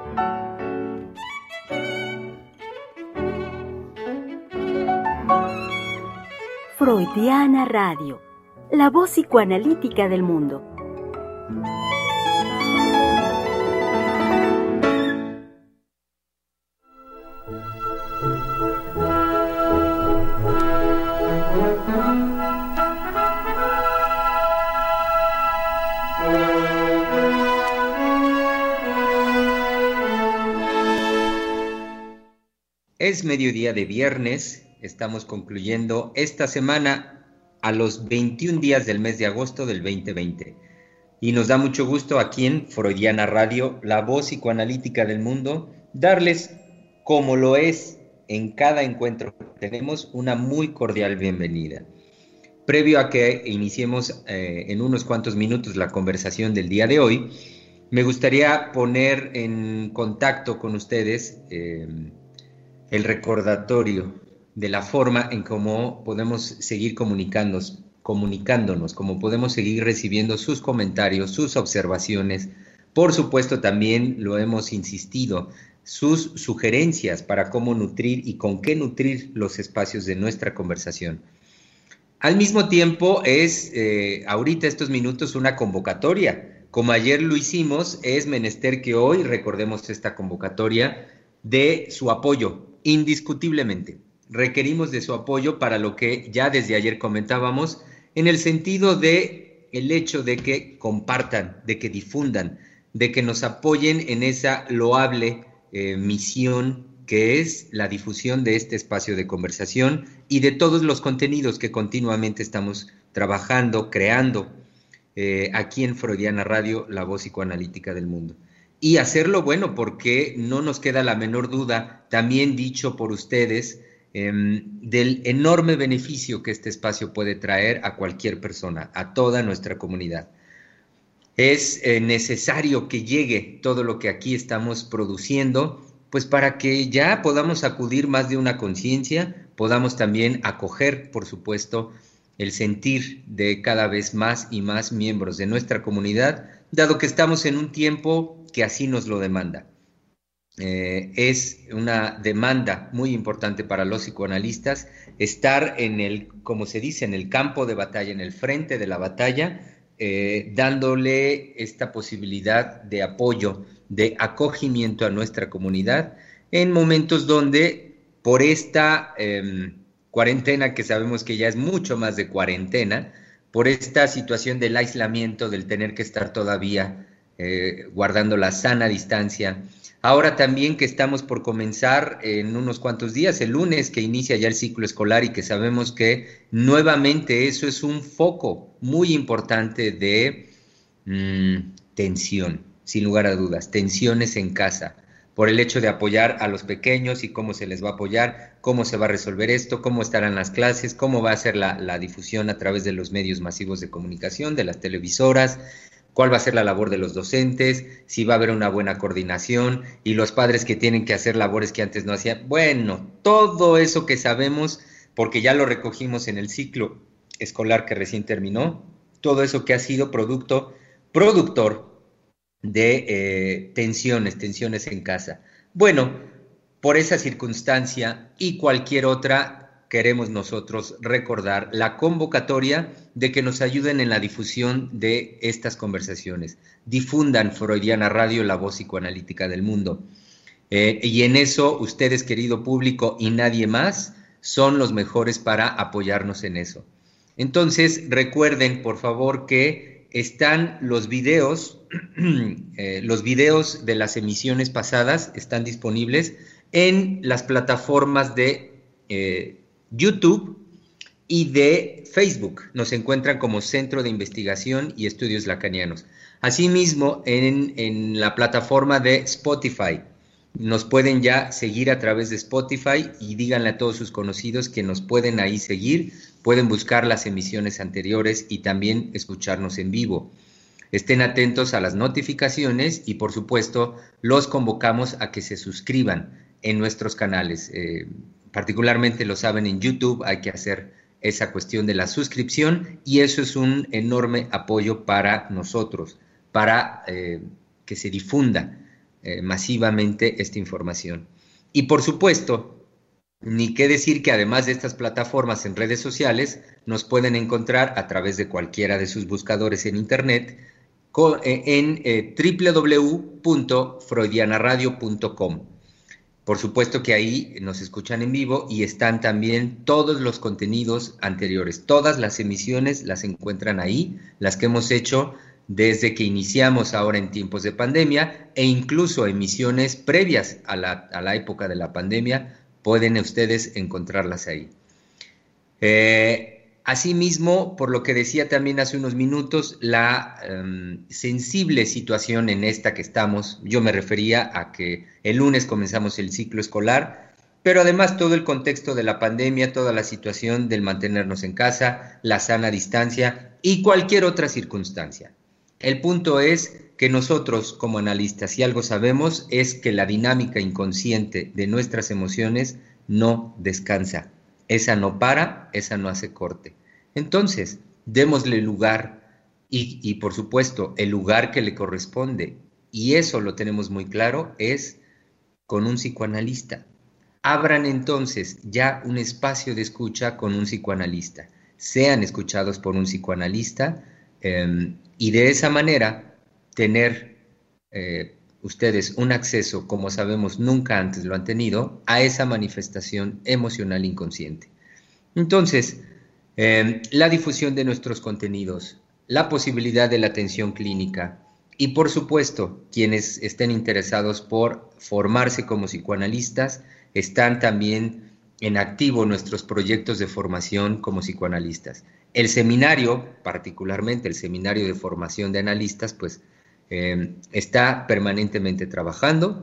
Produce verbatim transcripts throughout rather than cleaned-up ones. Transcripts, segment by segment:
Freudiana Radio, la voz psicoanalítica del mundo. Es mediodía de viernes, estamos concluyendo esta semana a los veintiún días del mes de agosto del veinte veinte. Y nos da mucho gusto aquí en Freudiana Radio, la voz psicoanalítica del mundo, darles, como lo es en cada encuentro que tenemos, una muy cordial bienvenida. Previo a que iniciemos eh, en unos cuantos minutos la conversación del día de hoy, me gustaría poner en contacto con ustedes eh, el recordatorio de la forma en cómo podemos seguir comunicándonos, comunicándonos, cómo podemos seguir recibiendo sus comentarios, sus observaciones. Por supuesto, también lo hemos insistido, sus sugerencias para cómo nutrir y con qué nutrir los espacios de nuestra conversación. Al mismo tiempo, es eh, ahorita estos minutos una convocatoria. Como ayer lo hicimos, es menester que hoy recordemos esta convocatoria de su apoyo, indiscutiblemente. Requerimos de su apoyo para lo que ya desde ayer comentábamos, en el sentido de el hecho de que compartan, de que difundan, de que nos apoyen en esa loable eh, misión que es la difusión de este espacio de conversación y de todos los contenidos que continuamente estamos trabajando, creando eh, aquí en Freudiana Radio, la voz psicoanalítica del mundo. Y hacerlo, bueno, porque no nos queda la menor duda, también dicho por ustedes, eh, del enorme beneficio que este espacio puede traer a cualquier persona, a toda nuestra comunidad. Es eh, necesario que llegue todo lo que aquí estamos produciendo, pues para que ya podamos acudir más de una conciencia, podamos también acoger, por supuesto, el sentir de cada vez más y más miembros de nuestra comunidad, dado que estamos en un tiempo que así nos lo demanda. Eh, es una demanda muy importante para los psicoanalistas estar en el, como se dice, en el campo de batalla, en el frente de la batalla, eh, dándole esta posibilidad de apoyo, de acogimiento a nuestra comunidad en momentos donde por esta eh, cuarentena, que sabemos que ya es mucho más de cuarentena, por esta situación del aislamiento, del tener que estar todavía eh, guardando la sana distancia. Ahora también que estamos por comenzar en unos cuantos días, el lunes que inicia ya el ciclo escolar y que sabemos que nuevamente eso es un foco muy importante de mmm, tensión, sin lugar a dudas, tensiones en casa, por el hecho de apoyar a los pequeños y cómo se les va a apoyar, cómo se va a resolver esto, cómo estarán las clases, cómo va a ser la, la difusión a través de los medios masivos de comunicación, de las televisoras, cuál va a ser la labor de los docentes, si va a haber una buena coordinación y los padres que tienen que hacer labores que antes no hacían. Bueno, todo eso que sabemos, porque ya lo recogimos en el ciclo escolar que recién terminó, todo eso que ha sido producto, productor de eh, tensiones, tensiones en casa. Bueno, por esa circunstancia y cualquier otra, queremos nosotros recordar la convocatoria de que nos ayuden en la difusión de estas conversaciones. Difundan Freudiana Radio, la voz psicoanalítica del mundo. Eh, y en eso, ustedes, querido público, y nadie más, son los mejores para apoyarnos en eso. Entonces, recuerden, por favor, que están los videos, eh, los videos de las emisiones pasadas están disponibles en las plataformas de eh, YouTube y de Facebook. Nos encuentran como Centro de Investigación y Estudios Lacanianos. Asimismo, en, en la plataforma de Spotify. Nos pueden ya seguir a través de Spotify y díganle a todos sus conocidos que nos pueden ahí seguir, pueden buscar las emisiones anteriores y también escucharnos en vivo. Estén atentos a las notificaciones y, por supuesto, los convocamos a que se suscriban en nuestros canales. Eh, particularmente lo saben, en YouTube hay que hacer esa cuestión de la suscripción y eso es un enorme apoyo para nosotros, para eh, que se difunda eh, masivamente esta información. Y por supuesto, ni qué decir que además de estas plataformas en redes sociales, nos pueden encontrar a través de cualquiera de sus buscadores en internet en eh, doble u doble u doble u punto freudiana radio punto com. Por supuesto que ahí nos escuchan en vivo y están también todos los contenidos anteriores. Todas las emisiones las encuentran ahí, las que hemos hecho desde que iniciamos ahora en tiempos de pandemia, e incluso emisiones previas a la, a la época de la pandemia, pueden ustedes encontrarlas ahí. Eh, Asimismo, por lo que decía también hace unos minutos, la um, sensible situación en esta que estamos, yo me refería a que el lunes comenzamos el ciclo escolar, pero además todo el contexto de la pandemia, toda la situación del mantenernos en casa, la sana distancia y cualquier otra circunstancia. El punto es que nosotros como analistas, si algo sabemos, es que la dinámica inconsciente de nuestras emociones no descansa. Esa no para, esa no hace corte. Entonces, démosle lugar y, y, por supuesto, el lugar que le corresponde, y eso lo tenemos muy claro, es con un psicoanalista. Abran entonces ya un espacio de escucha con un psicoanalista. Sean escuchados por un psicoanalista eh, y de esa manera tener eh, ustedes un acceso, como sabemos nunca antes lo han tenido, a esa manifestación emocional inconsciente. Entonces, eh, la difusión de nuestros contenidos, la posibilidad de la atención clínica y, por supuesto, quienes estén interesados por formarse como psicoanalistas, están también en activo nuestros proyectos de formación como psicoanalistas. El seminario, particularmente el seminario de formación de analistas, pues eh, está permanentemente trabajando.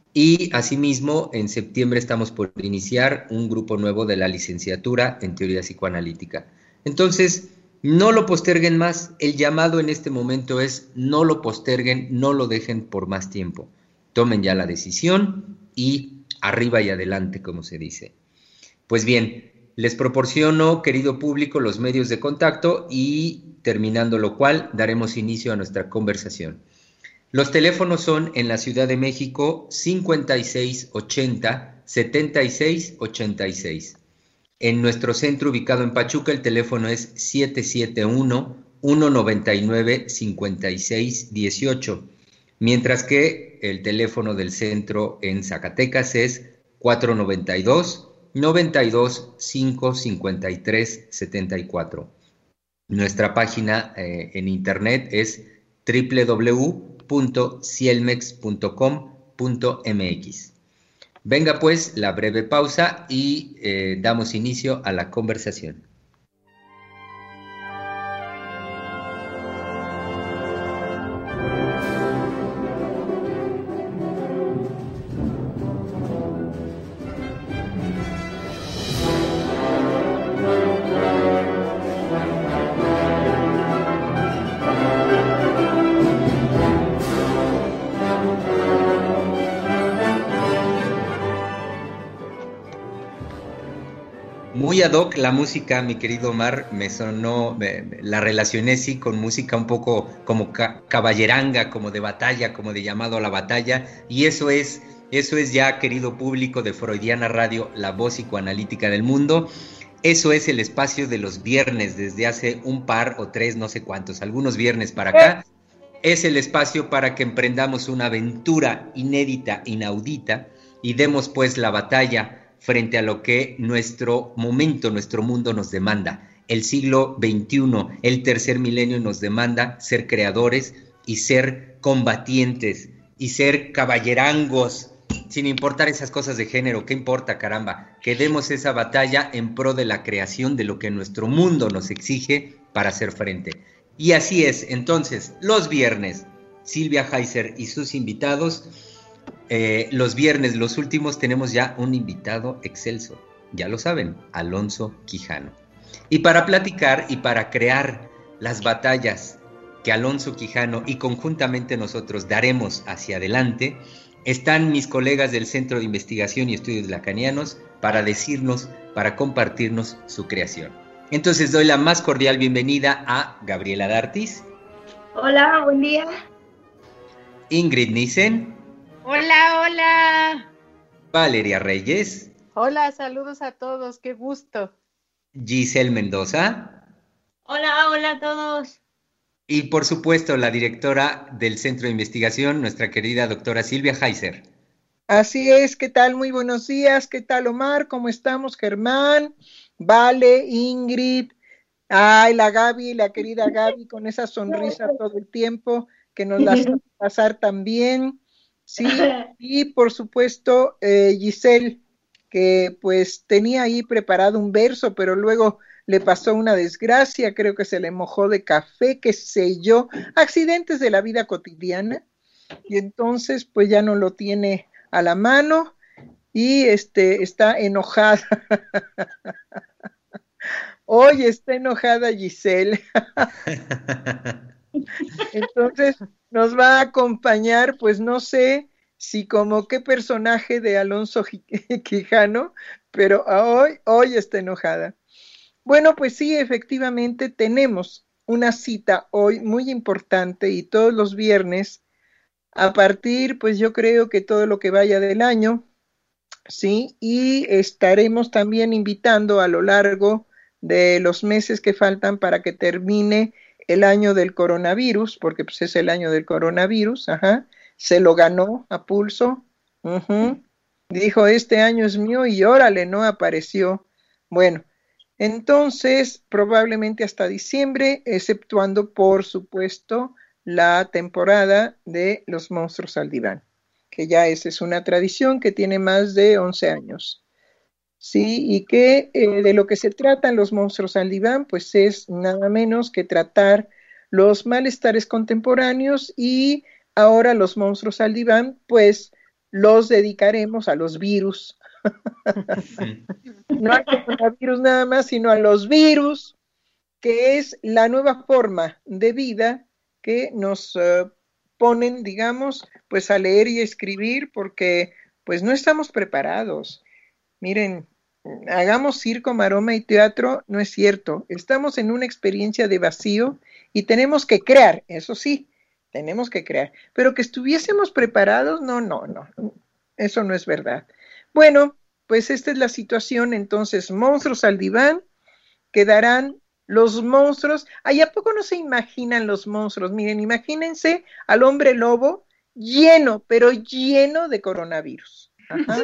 Y asimismo, en septiembre estamos por iniciar un grupo nuevo de la licenciatura en teoría psicoanalítica. Entonces, no lo posterguen más. El llamado en este momento es no lo posterguen, no lo dejen por más tiempo. Tomen ya la decisión y arriba y adelante, como se dice. Pues bien, les proporciono, querido público, los medios de contacto y terminando lo cual, daremos inicio a nuestra conversación. Los teléfonos son en la Ciudad de México cincuenta y seis ochenta, setenta y seis ochenta y seis. En nuestro centro ubicado en Pachuca el teléfono es siete siete uno, uno nueve nueve, cinco seis uno ocho, mientras que el teléfono del centro en Zacatecas es cuatro nueve dos, nueve dos cinco, cinco tres siete cuatro. Nuestra página eh, en internet es doble u doble u doble u punto cielmex punto com punto m x. Venga pues la breve pausa y eh, damos inicio a la conversación. Muy ad hoc la música, mi querido Omar, me sonó, me, me, la relacioné sí con música un poco como ca caballeranga, como de batalla, como de llamado a la batalla, y eso es, eso es ya, querido público de Freudiana Radio, la voz psicoanalítica del mundo. Eso es el espacio de los viernes, desde hace un par o tres, no sé cuántos, algunos viernes para acá. Es el espacio para que emprendamos una aventura inédita, inaudita, y demos pues la batalla frente a lo que nuestro momento, nuestro mundo nos demanda. El siglo veintiuno, el tercer milenio nos demanda ser creadores y ser combatientes y ser caballerangos, sin importar esas cosas de género. ¿Qué importa, caramba? Que demos esa batalla en pro de la creación de lo que nuestro mundo nos exige para hacer frente. Y así es, entonces, los viernes, Silvia Heiser y sus invitados. Eh, los viernes, los últimos, tenemos ya un invitado excelso, ya lo saben, Alonso Quijano. Y para platicar y para crear las batallas que Alonso Quijano y conjuntamente nosotros daremos hacia adelante, están mis colegas del Centro de Investigación y Estudios Lacanianos para decirnos, para compartirnos su creación. Entonces doy la más cordial bienvenida a Gabriela D'Artis. Hola, buen día. Ingrid Nissen. Hola, hola. Valeria Reyes. Hola, saludos a todos, qué gusto. Giselle Mendoza. Hola, hola a todos. Y por supuesto, la directora del Centro de Investigación, nuestra querida doctora Silvia Heiser. Así es, ¿qué tal? Muy buenos días, ¿qué tal Omar? ¿Cómo estamos, Germán? Vale, Ingrid, ay, la Gaby, la querida Gaby, con esa sonrisa todo el tiempo, que nos la hace pasar tan bien, sí, y por supuesto, eh, Giselle, que pues tenía ahí preparado un verso, pero luego le pasó una desgracia, creo que se le mojó de café, qué sé yo, accidentes de la vida cotidiana, y entonces pues ya no lo tiene a la mano y este está enojada. Hoy está enojada Giselle. Entonces nos va a acompañar, pues no sé si como qué personaje de Alonso Quijano, pero hoy, hoy está enojada. Bueno, pues sí, efectivamente tenemos una cita hoy muy importante y todos los viernes a partir, pues yo creo que todo lo que vaya del año, ¿sí? Y estaremos también invitando a lo largo de los meses que faltan para que termine el año del coronavirus, porque pues es el año del coronavirus, ajá, se lo ganó a pulso, uh-huh. Dijo, este año es mío y órale, no apareció. Bueno, entonces probablemente hasta diciembre, exceptuando por supuesto la temporada de los monstruos al diván, que ya esa es una tradición que tiene más de once años. Sí, y que eh, de lo que se tratan los monstruos al diván, pues es nada menos que tratar los malestares contemporáneos y ahora los monstruos al diván, pues los dedicaremos a los virus. No al coronavirus nada más, sino a los virus, que es la nueva forma de vida que nos uh, ponen, digamos, pues a leer y escribir, porque pues no estamos preparados. Miren, hagamos circo, maroma y teatro, no es cierto. Estamos en una experiencia de vacío y tenemos que crear, eso sí, tenemos que crear. Pero que estuviésemos preparados, no, no, no, eso no es verdad. Bueno, pues esta es la situación, entonces, monstruos al diván, quedarán los monstruos. Ay, ¿a poco no se imaginan los monstruos? Miren, imagínense al hombre lobo lleno, pero lleno de coronavirus. Ajá.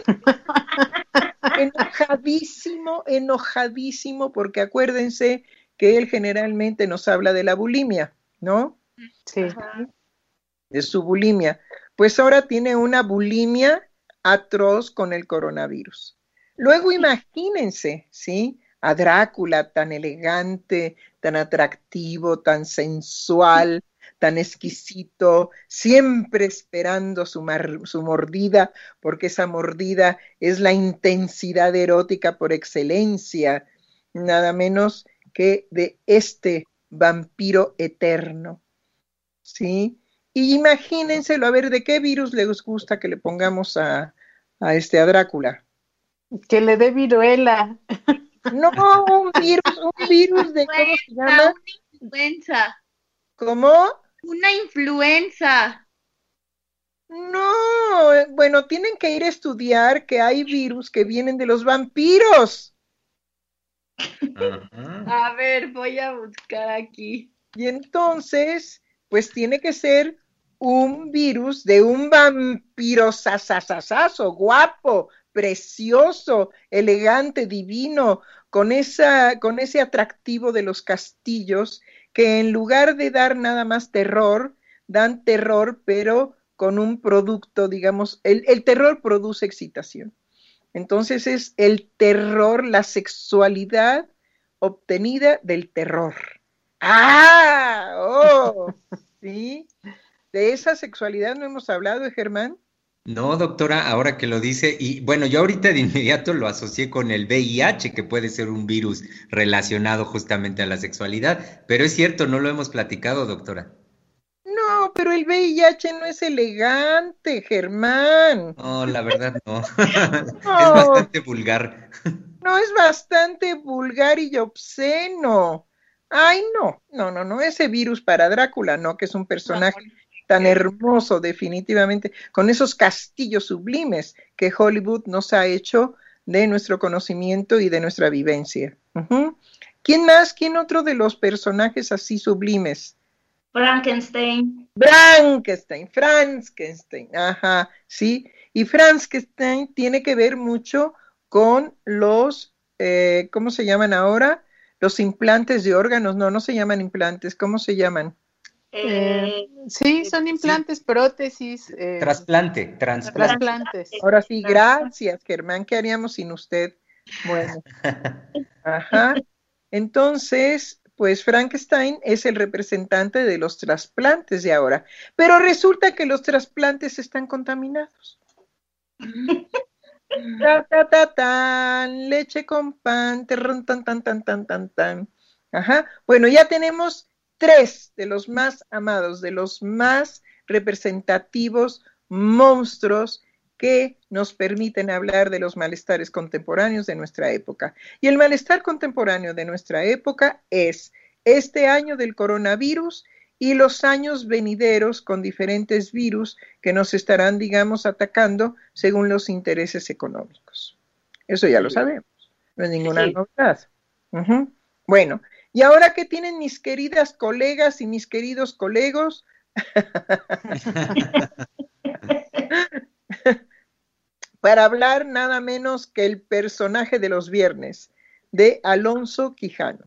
Enojadísimo, enojadísimo, porque acuérdense que él generalmente nos habla de la bulimia, ¿no? Sí. Ajá. De su bulimia. Pues ahora tiene una bulimia atroz con el coronavirus. Luego imagínense, ¿sí? A Drácula tan elegante, tan atractivo, tan sensual, tan exquisito, siempre esperando su, mar, su mordida, porque esa mordida es la intensidad erótica por excelencia, nada menos que de este vampiro eterno, ¿sí? Y imagínenselo, a ver, ¿de qué virus les gusta que le pongamos a, a este, a Drácula? Que le dé viruela. No, un virus, un virus de, ¿cómo se llama? Una influenza. ¿Cómo? Una influenza. No, bueno, tienen que ir a estudiar que hay virus que vienen de los vampiros. Uh-huh. A ver, voy a buscar aquí. Y entonces, pues tiene que ser un virus de un vampiro sasasasazo, guapo, precioso, elegante, divino, con, esa, con ese atractivo de los castillos que en lugar de dar nada más terror, dan terror, pero con un producto, digamos, el, el terror produce excitación. Entonces es el terror, la sexualidad obtenida del terror. ¡Ah! ¡Oh! ¿Sí? De esa sexualidad no hemos hablado, Germán. No, doctora, ahora que lo dice, y bueno, yo ahorita de inmediato lo asocié con el V I H, que puede ser un virus relacionado justamente a la sexualidad, pero es cierto, no lo hemos platicado, doctora. No, pero el V I H no es elegante, Germán. No, la verdad no. No. Es bastante vulgar. No, es bastante vulgar y obsceno. Ay, no, no, no, no, ese virus para Drácula, no, que es un personaje tan hermoso definitivamente, con esos castillos sublimes que Hollywood nos ha hecho de nuestro conocimiento y de nuestra vivencia. Uh-huh. ¿Quién más? ¿Quién otro de los personajes así sublimes? Frankenstein. Frankenstein, Frankenstein, ajá, sí. Y Frankenstein tiene que ver mucho con los, eh, ¿cómo se llaman ahora? Los implantes de órganos, no, no se llaman implantes, ¿cómo se llaman? Eh, sí, son implantes, sí. prótesis. Eh, trasplante, trasplante. Trasplantes. Ahora sí, gracias, Germán, ¿qué haríamos sin usted? Bueno, ajá. Entonces, pues Frankenstein es el representante de los trasplantes de ahora, pero resulta que los trasplantes están contaminados. Ta, ta, ta, tan, leche con pan, terrón, tan, tan, tan, tan, tan, tan. Ajá. Bueno, ya tenemos tres de los más amados, de los más representativos monstruos que nos permiten hablar de los malestares contemporáneos de nuestra época. Y el malestar contemporáneo de nuestra época es este año del coronavirus y los años venideros con diferentes virus que nos estarán, digamos, atacando según los intereses económicos. Eso ya lo sabemos, no es ninguna sí. novedad. Uh-huh. Bueno, y ahora que tienen mis queridas colegas y mis queridos colegos, para hablar nada menos que el personaje de los viernes, de Alonso Quijano.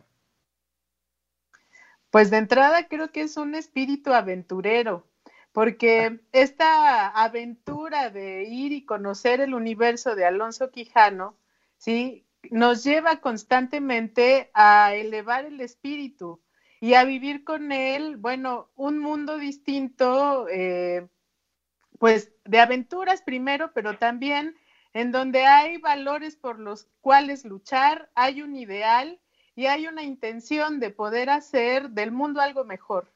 Pues de entrada creo que es un espíritu aventurero, porque esta aventura de ir y conocer el universo de Alonso Quijano, ¿sí?, nos lleva constantemente a elevar el espíritu y a vivir con él, bueno, un mundo distinto, eh, pues de aventuras primero, pero también en donde hay valores por los cuales luchar, hay un ideal y hay una intención de poder hacer del mundo algo mejor.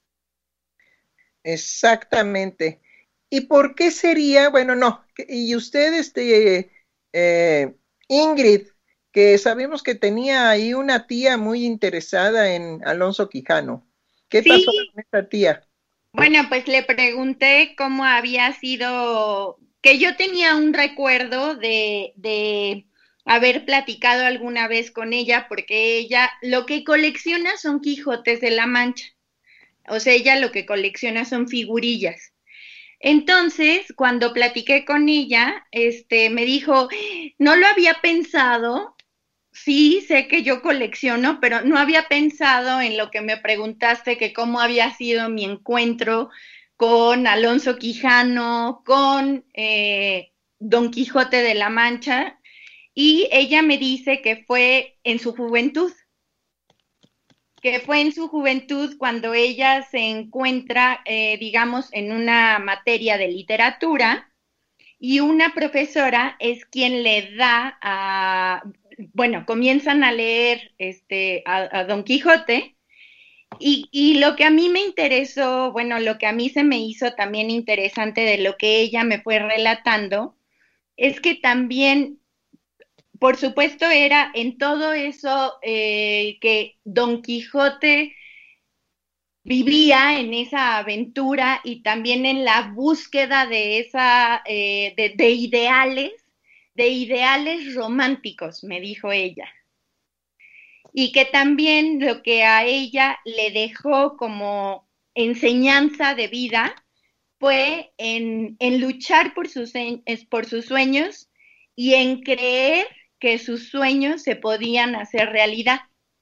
Exactamente. ¿Y por qué sería? Bueno, no, y usted, este, eh, Ingrid, que sabemos que tenía ahí una tía muy interesada en Alonso Quijano. ¿Qué sí. pasó con esta tía? Bueno, pues le pregunté cómo había sido, que yo tenía un recuerdo de, de haber platicado alguna vez con ella, porque ella lo que colecciona son Quijotes de la Mancha, o sea, ella lo que colecciona son figurillas. Entonces, cuando platiqué con ella, este, me dijo, no lo había pensado. Sí, sé que yo colecciono, pero no había pensado en lo que me preguntaste, que cómo había sido mi encuentro con Alonso Quijano, con eh, Don Quijote de la Mancha, y ella me dice que fue en su juventud, que fue en su juventud cuando ella se encuentra, eh, digamos, en una materia de literatura, y una profesora es quien le da a, bueno, comienzan a leer este, a, a Don Quijote, y, y lo que a mí me interesó, bueno, lo que a mí se me hizo también interesante de lo que ella me fue relatando, es que también, por supuesto, era en todo eso eh, que Don Quijote vivía en esa aventura y también en la búsqueda de esa eh, de, de ideales, de ideales románticos, me dijo ella. Y que también lo que a ella le dejó como enseñanza de vida fue en, en luchar por sus, por sus sueños y en creer que sus sueños se podían hacer realidad.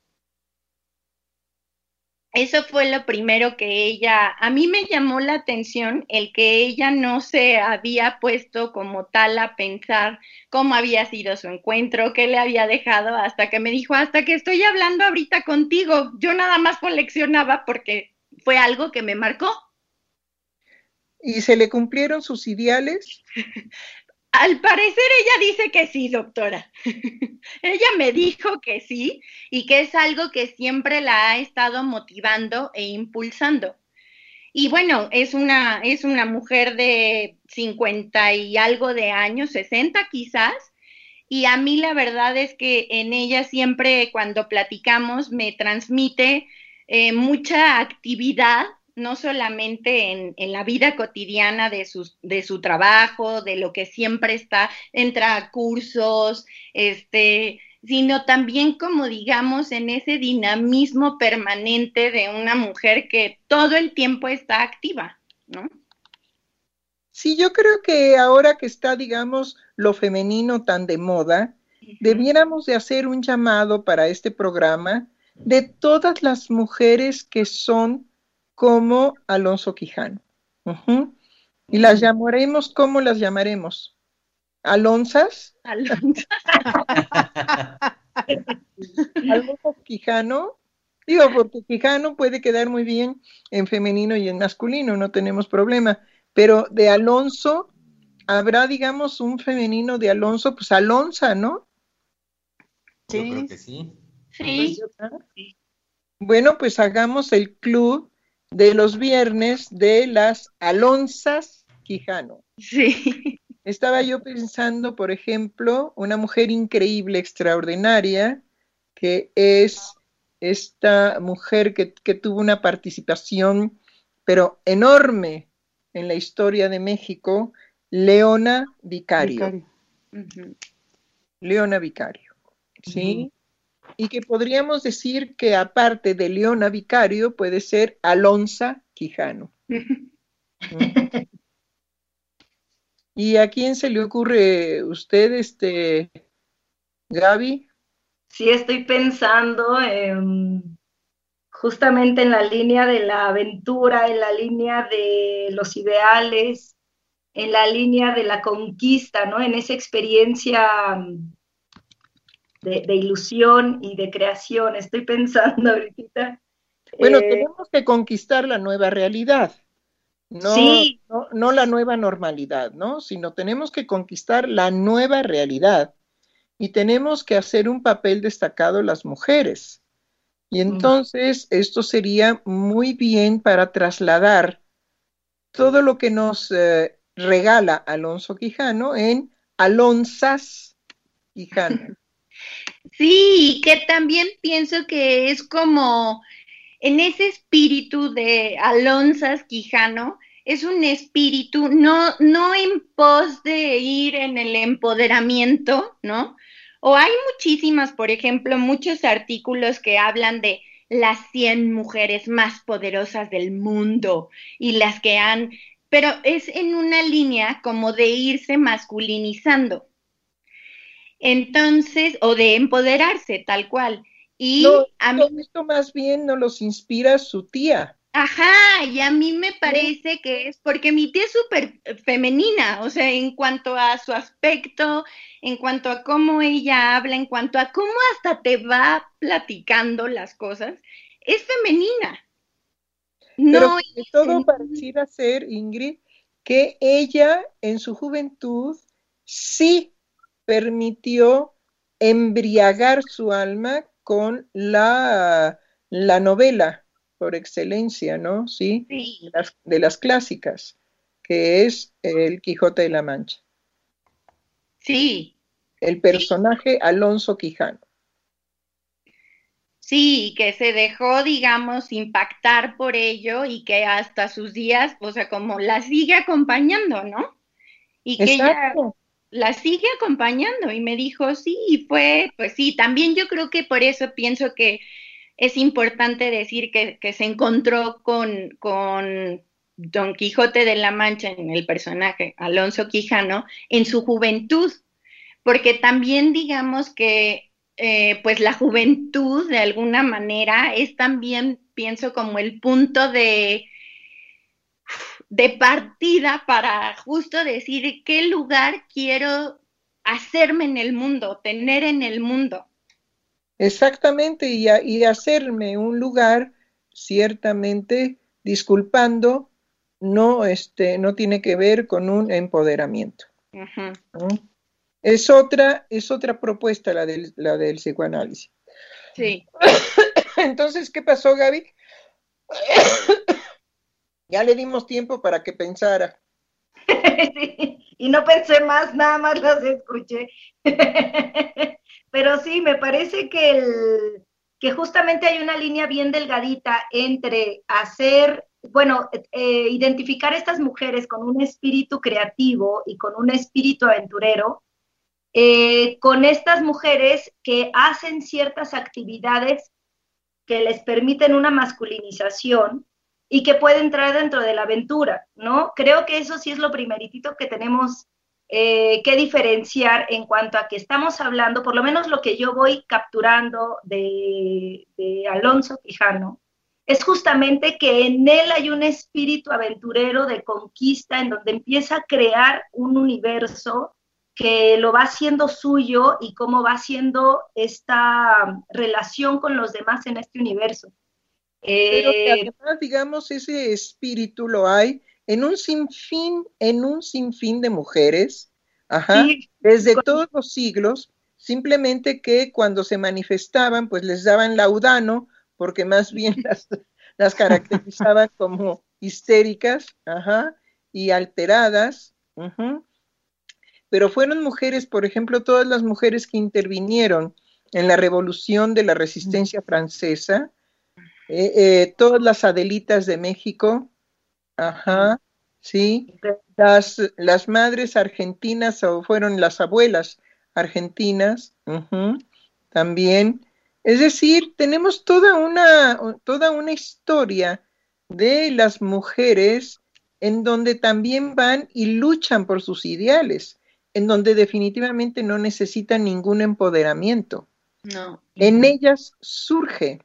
Eso fue lo primero que ella, a mí me llamó la atención el que ella no se había puesto como tal a pensar cómo había sido su encuentro, qué le había dejado, hasta que me dijo, hasta que estoy hablando ahorita contigo, yo nada más coleccionaba porque fue algo que me marcó. ¿Y se le cumplieron sus ideales? Al parecer ella dice que sí, doctora. Ella me dijo que sí y que es algo que siempre la ha estado motivando e impulsando. Y bueno, es una, es una mujer de cincuenta y algo de años, sesenta quizás, y a mí la verdad es que en ella siempre cuando platicamos me transmite eh, mucha actividad no solamente en, en la vida cotidiana de, sus, de su trabajo, de lo que siempre está, entra a cursos, este, sino también como digamos en ese dinamismo permanente de una mujer que todo el tiempo está activa, ¿no? Sí, yo creo que ahora que está, digamos, lo femenino tan de moda, uh-huh, debiéramos de hacer un llamado para este programa de todas las mujeres que son como Alonso Quijano. Uh-huh. Y las llamaremos, ¿cómo las llamaremos? ¿Alonzas? Alonso. Alonso Quijano. Digo, porque Quijano puede quedar muy bien en femenino y en masculino, no tenemos problema. Pero de Alonso, habrá, digamos, un femenino de Alonso, pues Alonza, ¿no? Sí. Yo creo que sí. Sí. Bueno, pues hagamos el club de los viernes de las Alonzas Quijano. Sí. Estaba yo pensando, por ejemplo, una mujer increíble, extraordinaria, que es esta mujer que, que tuvo una participación, pero enorme, en la historia de México, Leona Vicario. Vicario. Uh-huh. Leona Vicario, ¿sí? Uh-huh. Y que podríamos decir que aparte de Leona Vicario, puede ser Alonza Quijano. Uh-huh. ¿Y a quién se le ocurre usted, este, Gaby? Sí, estoy pensando en... justamente en la línea de la aventura, en la línea de los ideales, en la línea de la conquista, ¿no? En esa experiencia de, de ilusión y de creación. Estoy pensando ahorita. Bueno, eh, tenemos que conquistar la nueva realidad, no, sí. no, no la nueva normalidad, ¿no? Sino tenemos que conquistar la nueva realidad y tenemos que hacer un papel destacado las mujeres. Y entonces esto sería muy bien para trasladar todo lo que nos eh, regala Alonso Quijano en Alonzas Quijano. Sí, que también pienso que es como en ese espíritu de Alonzas Quijano, es un espíritu no, no en pos de ir en el empoderamiento, ¿no? O hay muchísimas, por ejemplo, muchos artículos que hablan de las cien mujeres más poderosas del mundo y las que han, pero es en una línea como de irse masculinizando. Entonces, o de empoderarse, tal cual. Y no, a mí... esto más bien nos los inspira su tía. Ajá, y a mí me parece que es porque mi tía es súper femenina, o sea, en cuanto a su aspecto, en cuanto a cómo ella habla, en cuanto a cómo hasta te va platicando las cosas, es femenina. No, pero de todo en... pareciera ser, Ingrid, que ella en su juventud sí permitió embriagar su alma con la, la novela por excelencia, ¿no? Sí, sí. De, las, de las clásicas, que es El Quijote de la Mancha. Sí. El personaje sí. Alonso Quijano. Sí, que se dejó, digamos, impactar por ello y que hasta sus días, o sea, como la sigue acompañando, ¿no? Y que Exacto. ella la sigue acompañando y me dijo, sí, fue, pues sí, también yo creo que por eso pienso que es importante decir que, que se encontró con, con Don Quijote de la Mancha en el personaje Alonso Quijano en su juventud, porque también digamos que eh, pues la juventud de alguna manera es también, pienso, como el punto de de partida para justo decir qué lugar quiero hacerme en el mundo, tener en el mundo. Exactamente, y, a, y hacerme un lugar, ciertamente, disculpando, no, este, no tiene que ver con un empoderamiento. Uh-huh. ¿No? Es otra, es otra propuesta la del, la del psicoanálisis. Sí. Entonces, ¿qué pasó, Gaby? Ya le dimos tiempo para que pensara. Sí, y no pensé más, nada más las escuché. Pero sí, me parece que, el, que justamente hay una línea bien delgadita entre hacer bueno, eh, identificar estas mujeres con un espíritu creativo y con un espíritu aventurero, eh, con estas mujeres que hacen ciertas actividades que les permiten una masculinización y que pueden entrar dentro de la aventura, ¿no? Creo que eso sí es lo primeritito que tenemos eh, que diferenciar en cuanto a que estamos hablando, por lo menos lo que yo voy capturando de, de Alonso Quijano, es justamente que en él hay un espíritu aventurero de conquista en donde empieza a crear un universo que lo va haciendo suyo y cómo va haciendo esta relación con los demás en este universo. Pero que además, digamos, ese espíritu lo hay en un sinfín, en un sinfín de mujeres, ajá, sí, desde con... todos los siglos, simplemente que cuando se manifestaban, pues les daban laudano, porque más bien las, las caracterizaban como histéricas, ajá, y alteradas, uh-huh. Pero fueron mujeres, por ejemplo, todas las mujeres que intervinieron en la revolución de la resistencia francesa, eh, eh, todas las Adelitas de México, ajá, sí, las, las madres argentinas, o fueron las abuelas argentinas, uh-huh, también. Es decir, tenemos toda una, toda una historia de las mujeres en donde también van y luchan por sus ideales, en donde definitivamente no necesitan ningún empoderamiento. No. En ellas surge,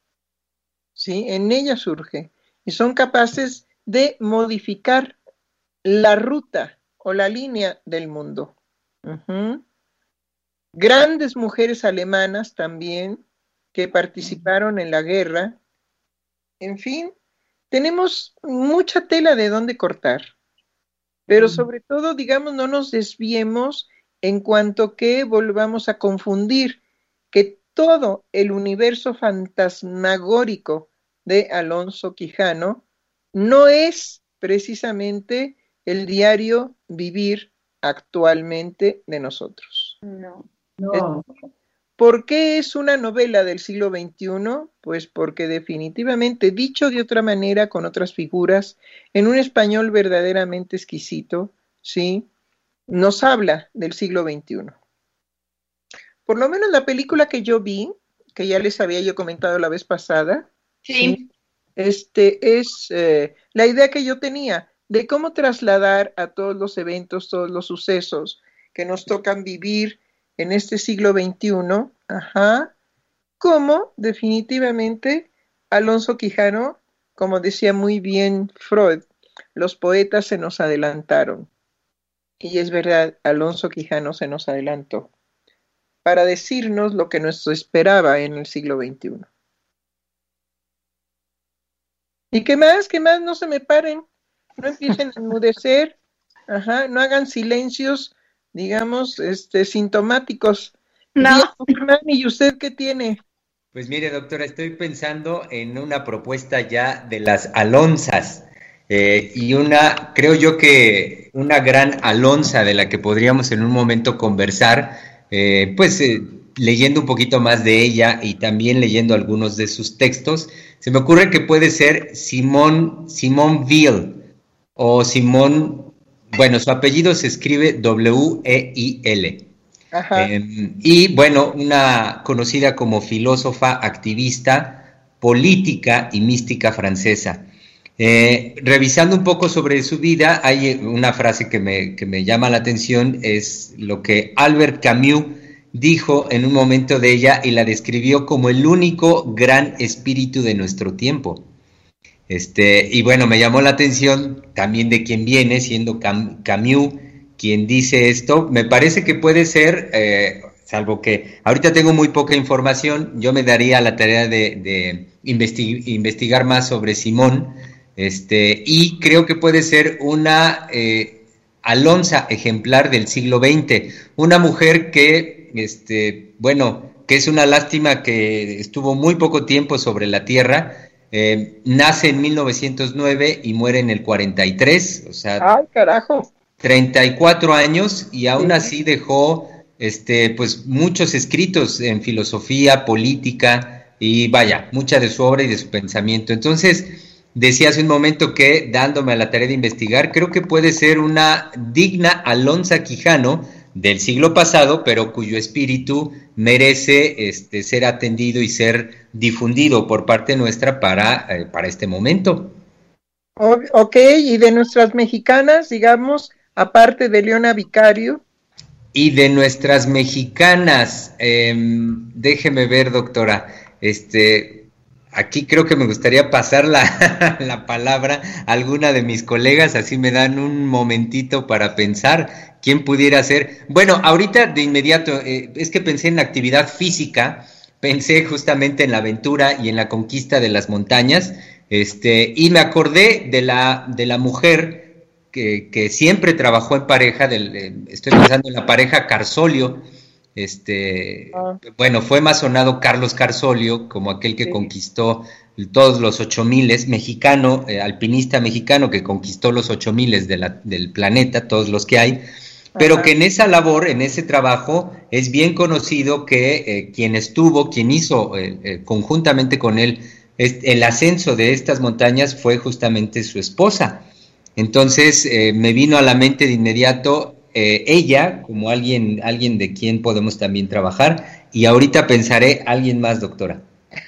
¿sí? En ellas surge, y son capaces de modificar la ruta o la línea del mundo. Uh-huh. Grandes mujeres alemanas también, que participaron en la guerra. En fin, tenemos mucha tela de dónde cortar, pero sobre todo, digamos, no nos desviemos en cuanto que volvamos a confundir que todo el universo fantasmagórico de Alonso Quijano no es precisamente el diario vivir actualmente de nosotros. No, no. ¿Por qué es una novela del siglo veintiuno? Pues porque definitivamente, dicho de otra manera, con otras figuras, en un español verdaderamente exquisito, ¿sí? Nos habla del siglo veintiuno. Por lo menos la película que yo vi, que ya les había yo comentado la vez pasada, sí, ¿sí? Este, es eh, la idea que yo tenía de cómo trasladar a todos los eventos, todos los sucesos que nos tocan vivir en este siglo veintiuno, ajá, como definitivamente Alonso Quijano, como decía muy bien Freud, los poetas se nos adelantaron. Y es verdad, Alonso Quijano se nos adelantó para decirnos lo que nos esperaba en el siglo veintiuno. ¿Y qué más? ¿Qué más? No se me paren, no empiecen a enmudecer, ajá, no hagan silencios, digamos, este, sintomáticos. No. ¿Y usted qué tiene? Pues mire, doctora, estoy pensando en una propuesta ya de las alonzas, eh, y una, creo yo que una gran alonza de la que podríamos en un momento conversar, eh, pues eh, leyendo un poquito más de ella y también leyendo algunos de sus textos, se me ocurre que puede ser Simone, Simone Weil, o Simone... Bueno, su apellido se escribe W E I L. Ajá. Eh, y bueno, una conocida como filósofa, activista, política y mística francesa. Eh, revisando un poco sobre su vida, hay una frase que me, que me llama la atención, es lo que Albert Camus dijo en un momento de ella y la describió como el único gran espíritu de nuestro tiempo. Este, y bueno, me llamó la atención también de quién viene, siendo Cam, Camus quien dice esto. Me parece que puede ser, eh, salvo que ahorita tengo muy poca información, yo me daría la tarea de, de investi- investigar más sobre Simón, este, y creo que puede ser una eh, alonza ejemplar del siglo veinte, una mujer que, este, bueno, que es una lástima que estuvo muy poco tiempo sobre la tierra. Eh, nace en mil novecientos nueve y muere en el cuarenta y tres, o sea, ¡ay, carajo! treinta y cuatro años, y aún así dejó este, pues, muchos escritos en filosofía, política, y vaya, mucha de su obra y de su pensamiento. Entonces, decía hace un momento que, dándome a la tarea de investigar, creo que puede ser una digna Alonza Quijano del siglo pasado, pero cuyo espíritu merece este, ser atendido y ser difundido por parte nuestra para, eh, para este momento. Ok, y de nuestras mexicanas, digamos, aparte de Leona Vicario. Y de nuestras mexicanas, eh, déjeme ver, doctora, este, aquí creo que me gustaría pasar la, la palabra a alguna de mis colegas, así me dan un momentito para pensar quién pudiera ser. Bueno, ahorita de inmediato, eh, es que pensé en la actividad física, pensé justamente en la aventura y en la conquista de las montañas, este, y me acordé de la, de la mujer Que, que siempre trabajó en pareja, del, eh, estoy pensando en la pareja Carsolio, este, ah. bueno, fue más sonado Carlos Carsolio, como aquel que sí. conquistó todos los ocho miles, mexicano, eh, alpinista mexicano que conquistó los ocho miles de la, del planeta, todos los que hay, pero Ajá. que en esa labor, en ese trabajo, es bien conocido que eh, quien estuvo, quien hizo eh, eh, conjuntamente con él es, el ascenso de estas montañas fue justamente su esposa. Entonces eh, me vino a la mente de inmediato eh, ella como alguien, alguien de quien podemos también trabajar, y ahorita pensaré alguien más, doctora.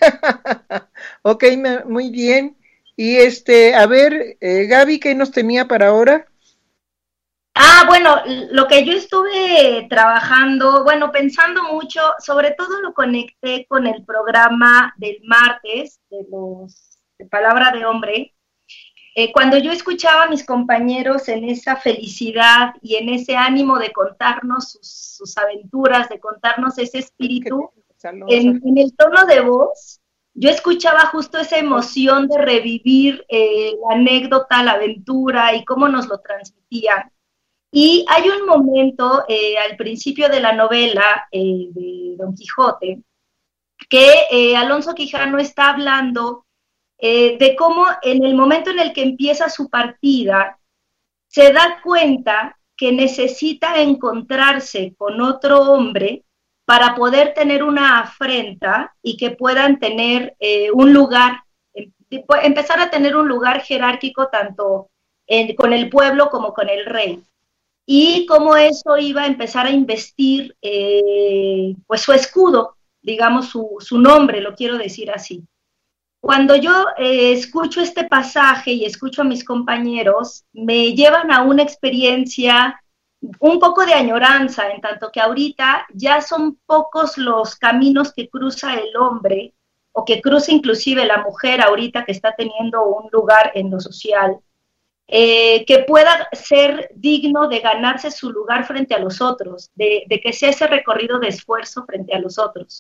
Ok, muy bien. Y este, a ver, eh, Gaby, ¿qué nos tenía para ahora? Ah, bueno, lo que yo estuve trabajando, bueno, pensando mucho, sobre todo lo conecté con el programa del martes de los de Palabra de Hombre. Eh, cuando yo escuchaba a mis compañeros en esa felicidad y en ese ánimo de contarnos sus, sus aventuras, de contarnos ese espíritu, en, en el tono de voz, yo escuchaba justo esa emoción de revivir eh, la anécdota, la aventura y cómo nos lo transmitían. Y hay un momento eh, al principio de la novela eh, de Don Quijote que eh, Alonso Quijano está hablando Eh, de cómo en el momento en el que empieza su partida, se da cuenta que necesita encontrarse con otro hombre para poder tener una afrenta y que puedan tener eh, un lugar, eh, empezar a tener un lugar jerárquico tanto en, con el pueblo como con el rey. Y cómo eso iba a empezar a investir eh, pues su escudo, digamos su, su nombre, lo quiero decir así. Cuando yo eh, escucho este pasaje y escucho a mis compañeros, me llevan a una experiencia, un poco de añoranza, en tanto que ahorita ya son pocos los caminos que cruza el hombre, o que cruza inclusive la mujer ahorita que está teniendo un lugar en lo social, eh, que pueda ser digno de ganarse su lugar frente a los otros, de, de que sea ese recorrido de esfuerzo frente a los otros.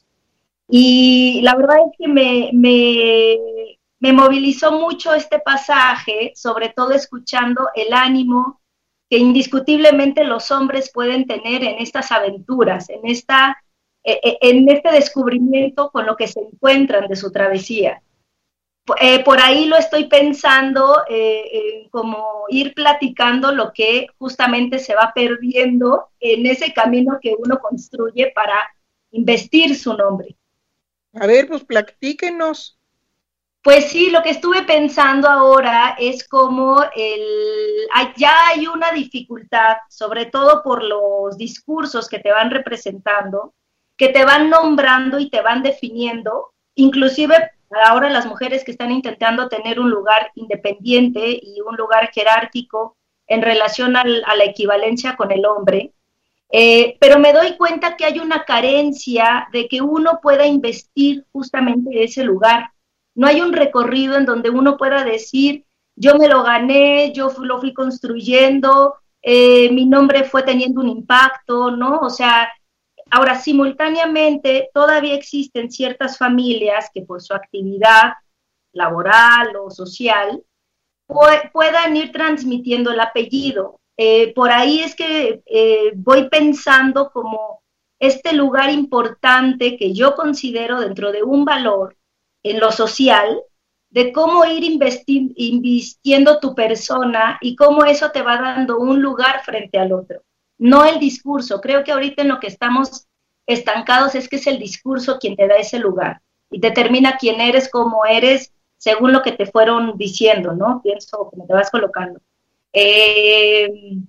Y la verdad es que me, me, me movilizó mucho este pasaje, sobre todo escuchando el ánimo que indiscutiblemente los hombres pueden tener en estas aventuras, en, esta, en este descubrimiento con lo que se encuentran de su travesía. Eh, por ahí lo estoy pensando, eh, eh, como ir platicando lo que justamente se va perdiendo en ese camino que uno construye para investir su nombre. A ver, pues platíquenos. Pues sí, lo que estuve pensando ahora es como el, ya hay una dificultad, sobre todo por los discursos que te van representando, que te van nombrando y te van definiendo, inclusive ahora las mujeres que están intentando tener un lugar independiente y un lugar jerárquico en relación al, a la equivalencia con el hombre. Eh, pero me doy cuenta que hay una carencia de que uno pueda investir justamente ese lugar. No hay un recorrido en donde uno pueda decir, yo me lo gané, yo lo fui construyendo, eh, mi nombre fue teniendo un impacto, ¿no? O sea, ahora simultáneamente todavía existen ciertas familias que por su actividad laboral o social pu- puedan ir transmitiendo el apellido. Eh, por ahí es que eh, voy pensando como este lugar importante que yo considero dentro de un valor en lo social, de cómo ir investi- invistiendo tu persona y cómo eso te va dando un lugar frente al otro. No el discurso. Creo que ahorita en lo que estamos estancados es que es el discurso quien te da ese lugar y determina quién eres, cómo eres según lo que te fueron diciendo, ¿no? Pienso como te vas colocando. Eh,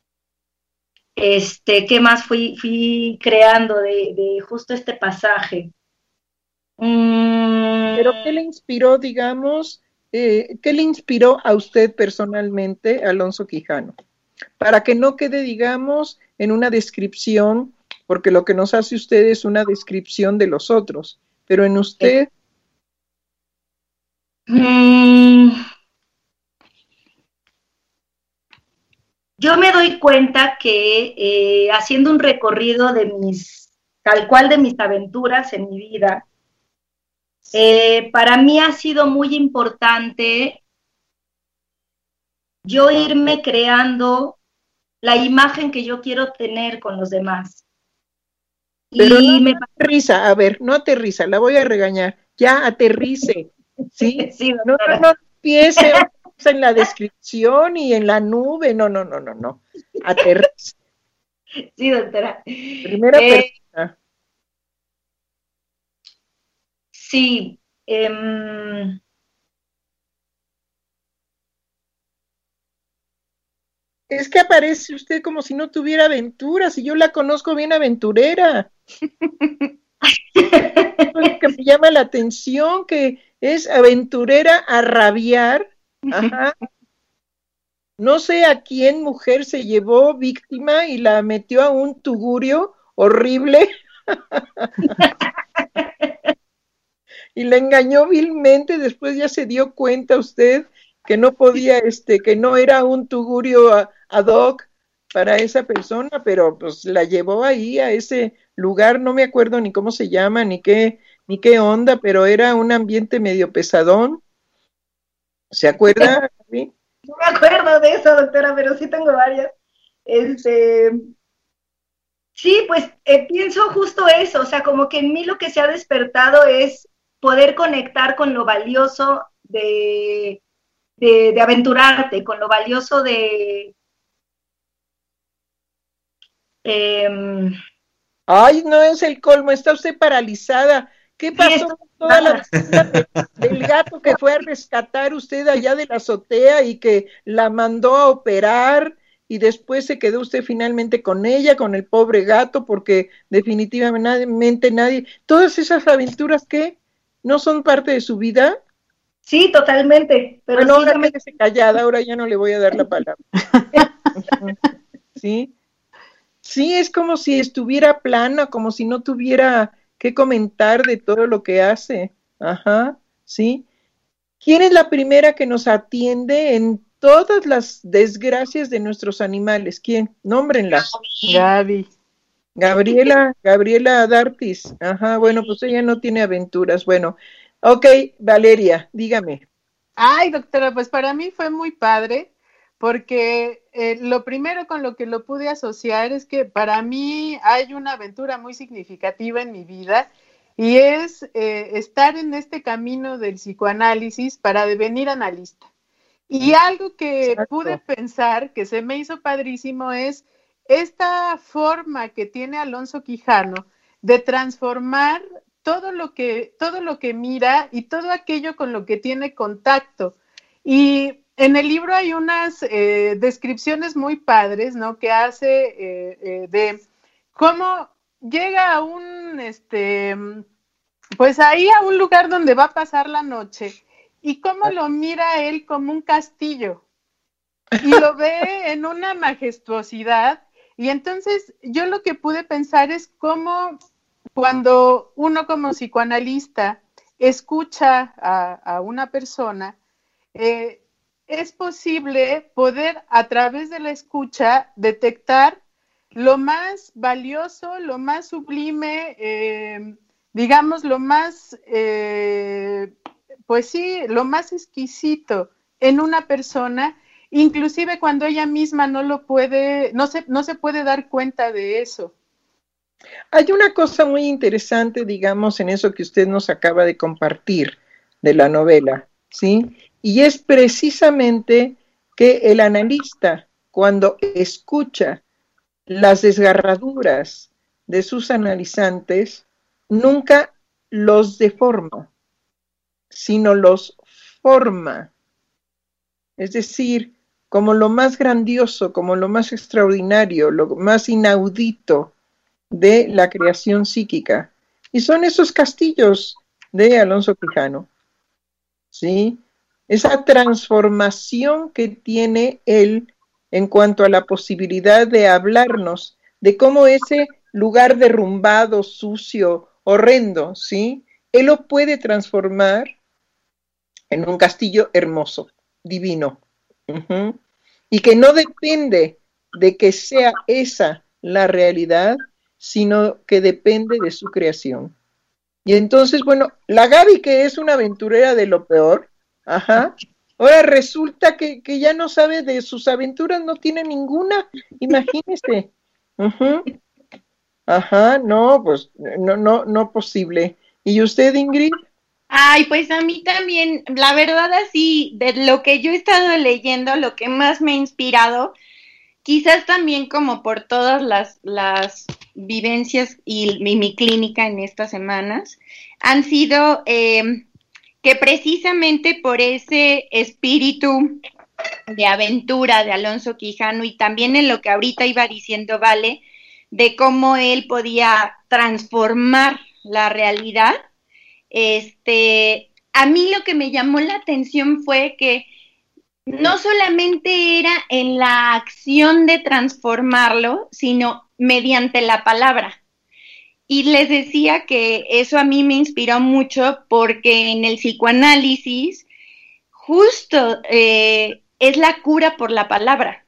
este, ¿qué más fui, fui creando de, de justo este pasaje? Mm. ¿Pero qué le inspiró, digamos, eh, qué le inspiró a usted personalmente, Alonso Quijano? Para que no quede, digamos, en una descripción, porque lo que nos hace usted es una descripción de los otros, pero en usted... Mm. Yo me doy cuenta que eh, haciendo un recorrido de mis, tal cual de mis aventuras en mi vida, eh, para mí ha sido muy importante yo irme creando la imagen que yo quiero tener con los demás. Pero y no me... aterriza, a ver, no aterriza, la voy a regañar, ya aterrice, ¿sí? Sí, no, no, no empiece en la descripción y en la nube, no, no, no, no, no, aterrice. Sí, doctora. Primera eh, persona. Sí. Eh, Es que aparece usted como si no tuviera aventuras, y yo la conozco bien aventurera. Es lo que me llama la atención, que es aventurera a rabiar. Ajá. No sé a quién mujer se llevó víctima y la metió a un tugurio horrible y la engañó vilmente. Después ya se dio cuenta usted que no podía, este, que no era un tugurio ad hoc para esa persona, pero pues la llevó ahí a ese lugar, no me acuerdo ni cómo se llama, ni qué, ni qué onda, pero era un ambiente medio pesadón. ¿Se acuerda? ¿Sí? No me acuerdo de eso, doctora, pero sí tengo varias. Este, sí, pues eh, pienso justo eso, o sea, como que en mí lo que se ha despertado es poder conectar con lo valioso de, de, de aventurarte, con lo valioso de... Eh, Ay, no es el colmo, está usted paralizada. ¿Qué pasó con toda la de, del gato que fue a rescatar usted allá de la azotea y que la mandó a operar y después se quedó usted finalmente con ella, con el pobre gato, porque definitivamente nadie, todas esas aventuras que no son parte de su vida? Sí, totalmente. Pero bueno, sí, ahora no me... quédese callada, ahora ya no le voy a dar la palabra. ¿Sí? Sí, es como si estuviera plana, como si no tuviera que comentar de todo lo que hace. Ajá, sí. ¿Quién es la primera que nos atiende en todas las desgracias de nuestros animales? ¿Quién? Nómbrenla. Gaby. Gabriela, Gabriela Dartis. Ajá, bueno, pues ella no tiene aventuras. Bueno, ok, Valeria, dígame. Ay, doctora, pues para mí fue muy padre, porque eh, lo primero con lo que lo pude asociar es que para mí hay una aventura muy significativa en mi vida y es eh, estar en este camino del psicoanálisis para devenir analista. Y algo que Exacto. pude pensar que se me hizo padrísimo es esta forma que tiene Alonso Quijano de transformar todo lo que, todo lo que mira y todo aquello con lo que tiene contacto. Y en el libro hay unas eh, descripciones muy padres, ¿no? Que hace eh, eh, de cómo llega a un, este, pues ahí a un lugar donde va a pasar la noche y cómo lo mira él como un castillo y lo ve en una majestuosidad. Y entonces yo lo que pude pensar es cómo cuando uno como psicoanalista escucha a, a una persona, eh, es posible poder a través de la escucha detectar lo más valioso, lo más sublime, eh, digamos, lo más, eh, pues sí, lo más exquisito en una persona, inclusive cuando ella misma no lo puede, no se, no se puede dar cuenta de eso. Hay una cosa muy interesante, digamos, en eso que usted nos acaba de compartir de la novela, ¿sí? Y es precisamente que el analista, cuando escucha las desgarraduras de sus analizantes, nunca los deforma, sino los transforma, es decir, como lo más grandioso, como lo más extraordinario, lo más inaudito de la creación psíquica. Y son esos castillos de Alonso Quijano, ¿sí? Esa transformación que tiene él en cuanto a la posibilidad de hablarnos de cómo ese lugar derrumbado, sucio, horrendo, ¿sí? Él lo puede transformar en un castillo hermoso, divino, uh-huh, y que no depende de que sea esa la realidad, sino que depende de su creación. Y entonces, bueno, la Gaby, que es una aventurera de lo peor, ajá, ahora resulta que, que ya no sabe de sus aventuras, no tiene ninguna, imagínese. Uh-huh. Ajá, no, pues no, no, no posible. ¿Y usted, Ingrid? Ay, pues a mí también, la verdad así, de lo que yo he estado leyendo, lo que más me ha inspirado, quizás también como por todas las, las vivencias y, y mi clínica en estas semanas, han sido eh, que precisamente por ese espíritu de aventura de Alonso Quijano y también en lo que ahorita iba diciendo Vale, de cómo él podía transformar la realidad, este, a mí lo que me llamó la atención fue que no solamente era en la acción de transformarlo, sino mediante la palabra. Y les decía que eso a mí me inspiró mucho porque en el psicoanálisis justo eh, es la cura por la palabra.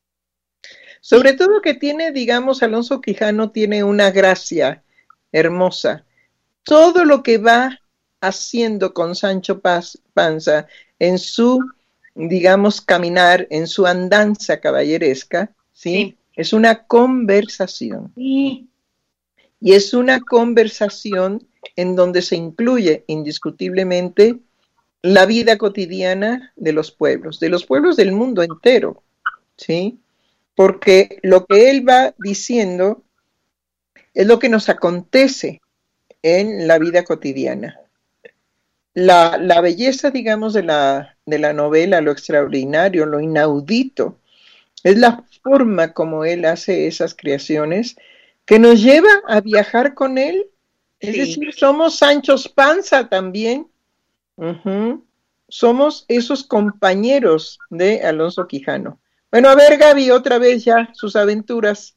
Sobre todo que tiene, digamos, Alonso Quijano tiene una gracia hermosa. Todo lo que va haciendo con Sancho Panza en su, digamos, caminar, en su andanza caballeresca, ¿sí? Sí. Es una conversación. Sí. Y es una conversación en donde se incluye indiscutiblemente la vida cotidiana de los pueblos, de los pueblos del mundo entero, ¿sí? Porque lo que él va diciendo es lo que nos acontece en la vida cotidiana. La, la belleza, digamos, de la, de la novela, lo extraordinario, lo inaudito, es la forma como él hace esas creaciones que nos lleva a viajar con él. Es sí. decir, somos Sancho Panza también. Uh-huh. Somos esos compañeros de Alonso Quijano. Bueno, a ver, Gaby, otra vez ya, sus aventuras.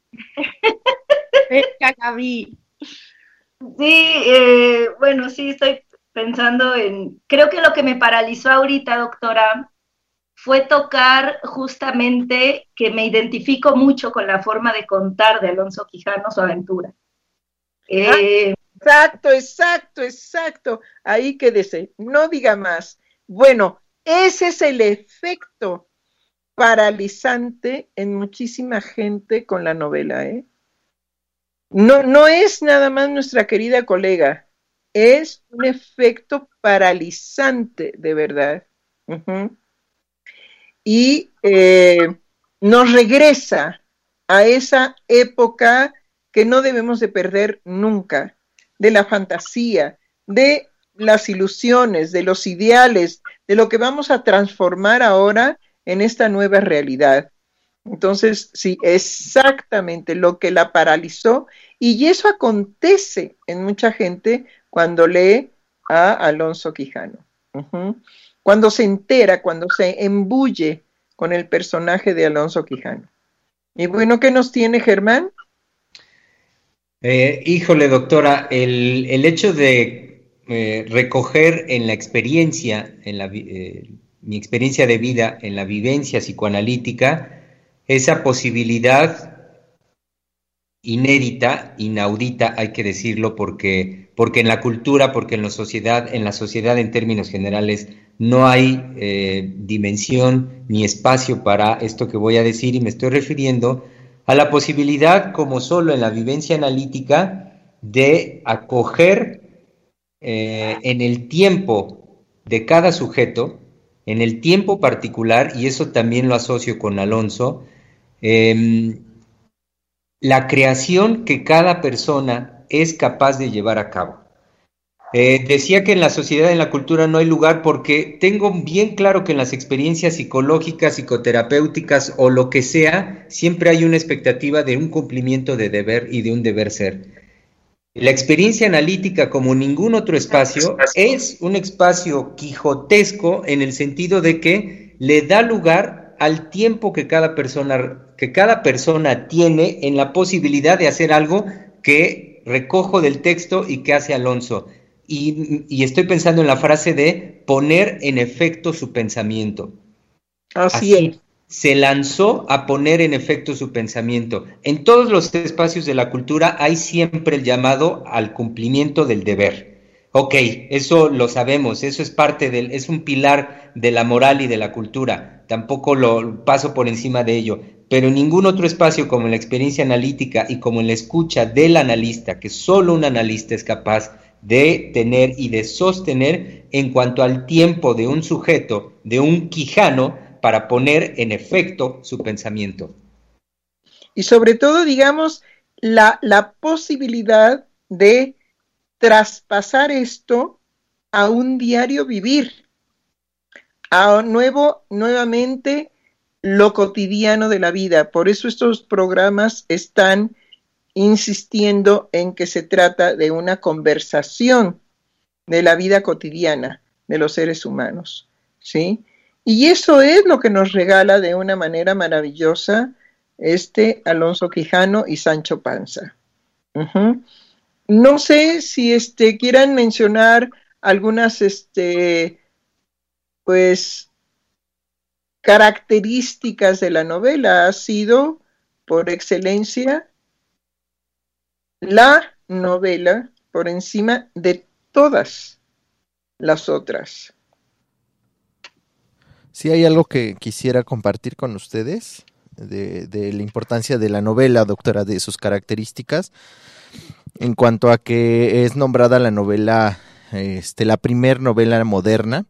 Venga, Gaby. Sí, eh, bueno, sí, estoy pensando en, creo que lo que me paralizó ahorita, doctora, fue tocar justamente que me identifico mucho con la forma de contar de Alonso Quijano su aventura. Eh, exacto, exacto, exacto. Ahí quédese, no diga más. Bueno, ese es el efecto paralizante en muchísima gente con la novela, ¿eh? No, no es nada más nuestra querida colega, es un efecto paralizante de verdad. Uh-huh. Y eh, nos regresa a esa época que no debemos de perder nunca, de la fantasía, de las ilusiones, de los ideales, de lo que vamos a transformar ahora en esta nueva realidad. Entonces, sí, exactamente lo que la paralizó, y eso acontece en mucha gente cuando lee a Alonso Quijano. Uh-huh. Cuando se entera, cuando se embulle con el personaje de Alonso Quijano. Y bueno, ¿qué nos tiene Germán? Eh, híjole, doctora, el, el hecho de eh, recoger en la experiencia, en la, eh, mi experiencia de vida, en la vivencia psicoanalítica, esa posibilidad inédita, inaudita, hay que decirlo, porque, porque en la cultura, porque en la sociedad, en la sociedad en términos generales, no hay eh, dimensión ni espacio para esto que voy a decir, y me estoy refiriendo a la posibilidad, como solo en la vivencia analítica, de acoger eh, en el tiempo de cada sujeto, en el tiempo particular, y eso también lo asocio con Alonso, eh, la creación que cada persona es capaz de llevar a cabo. Eh, decía que en la sociedad, en la cultura no hay lugar porque tengo bien claro que en las experiencias psicológicas, psicoterapéuticas o lo que sea, siempre hay una expectativa de un cumplimiento de deber y de un deber ser. La experiencia analítica, como ningún otro espacio, es un espacio quijotesco en el sentido de que le da lugar al tiempo que cada persona, que cada persona tiene en la posibilidad de hacer algo que recojo del texto y que hace Alonso. Y, y estoy pensando en la frase de poner en efecto su pensamiento. Así, Así es. Se lanzó a poner en efecto su pensamiento. En todos los espacios de la cultura hay siempre el llamado al cumplimiento del deber. Ok, eso lo sabemos, eso es parte del, es un pilar de la moral y de la cultura. Tampoco lo paso por encima de ello. Pero en ningún otro espacio como en la experiencia analítica y como en la escucha del analista, que solo un analista es capaz de tener y de sostener en cuanto al tiempo de un sujeto, de un quijano, para poner en efecto su pensamiento. Y sobre todo, digamos, la, la posibilidad de traspasar esto a un diario vivir, a nuevo, nuevamente lo cotidiano de la vida. Por eso estos programas están insistiendo en que se trata de una conversación de la vida cotidiana de los seres humanos, ¿sí? Y eso es lo que nos regala de una manera maravillosa este Alonso Quijano y Sancho Panza. Uh-huh. No sé si este, quieran mencionar algunas este, pues, características de la novela. Ha sido, por excelencia, la novela por encima de todas las otras. Sí, hay algo que quisiera compartir con ustedes de, de la importancia de la novela, doctora, de sus características, en cuanto a que es nombrada la novela, este, la primer novela moderna.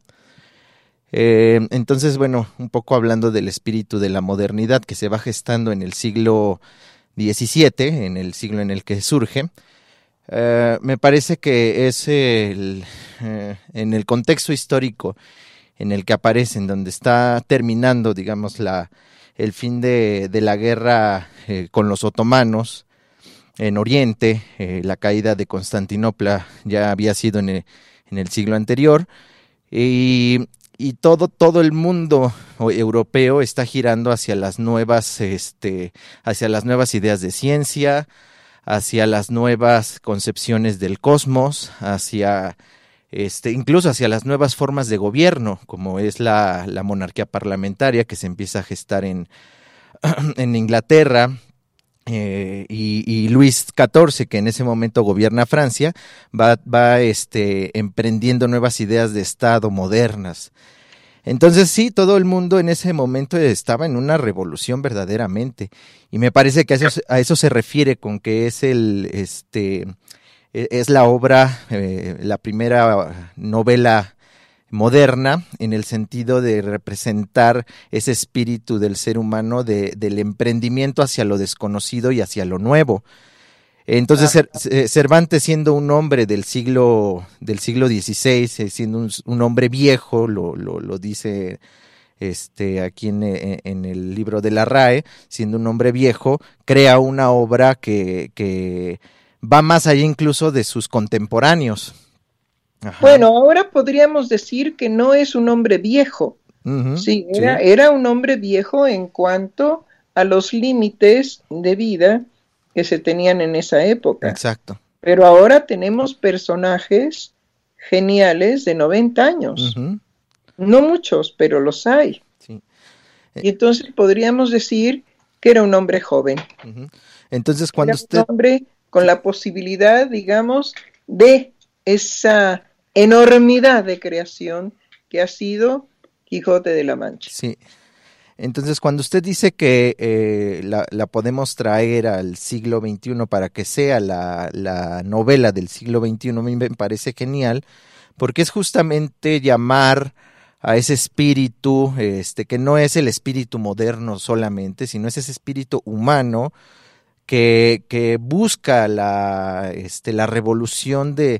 Eh, entonces, bueno, un poco hablando del espíritu de la modernidad que se va gestando en el siglo diecisiete, en el siglo en el que surge, eh, me parece que es el, eh, en el contexto histórico en el que aparece, en donde está terminando, digamos, la, el fin de, de la guerra eh, con los otomanos en Oriente, eh, la caída de Constantinopla ya había sido en el, en el siglo anterior, y, y todo, todo el mundo europeo está girando hacia las nuevas, este, hacia las nuevas ideas de ciencia, hacia las nuevas concepciones del cosmos, hacia Este, incluso hacia las nuevas formas de gobierno, como es la, la monarquía parlamentaria que se empieza a gestar en, en Inglaterra, eh, y, y Luis catorce, que en ese momento gobierna Francia, va, va este, emprendiendo nuevas ideas de Estado modernas. Entonces sí, todo el mundo en ese momento estaba en una revolución verdaderamente, y me parece que a eso, a eso se refiere con que es el... este es la obra, eh, la primera novela moderna en el sentido de representar ese espíritu del ser humano, de, del emprendimiento hacia lo desconocido y hacia lo nuevo. Entonces, ah. Cervantes, siendo un hombre del siglo del siglo dieciséis, siendo un, un hombre viejo, lo, lo, lo dice este aquí en, en el libro de la R A E, siendo un hombre viejo, crea una obra que... que va más allá incluso de sus contemporáneos. Ajá. Bueno, ahora podríamos decir que no es un hombre viejo. Uh-huh, sí, era, sí, era un hombre viejo en cuanto a los límites de vida que se tenían en esa época. Exacto. Pero ahora tenemos personajes geniales de noventa años. Uh-huh. No muchos, pero los hay. Sí. Y entonces podríamos decir que era un hombre joven. Uh-huh. Entonces, cuando era usted... un hombre con la posibilidad, digamos, de esa enormidad de creación que ha sido Quijote de la Mancha. Sí. Entonces, cuando usted dice que eh, la, la podemos traer al siglo veintiuno para que sea la, la novela del siglo veintiuno, me parece genial, porque es justamente llamar a ese espíritu, este, que no es el espíritu moderno solamente, sino es ese espíritu humano, Que, que busca la, este, la revolución de,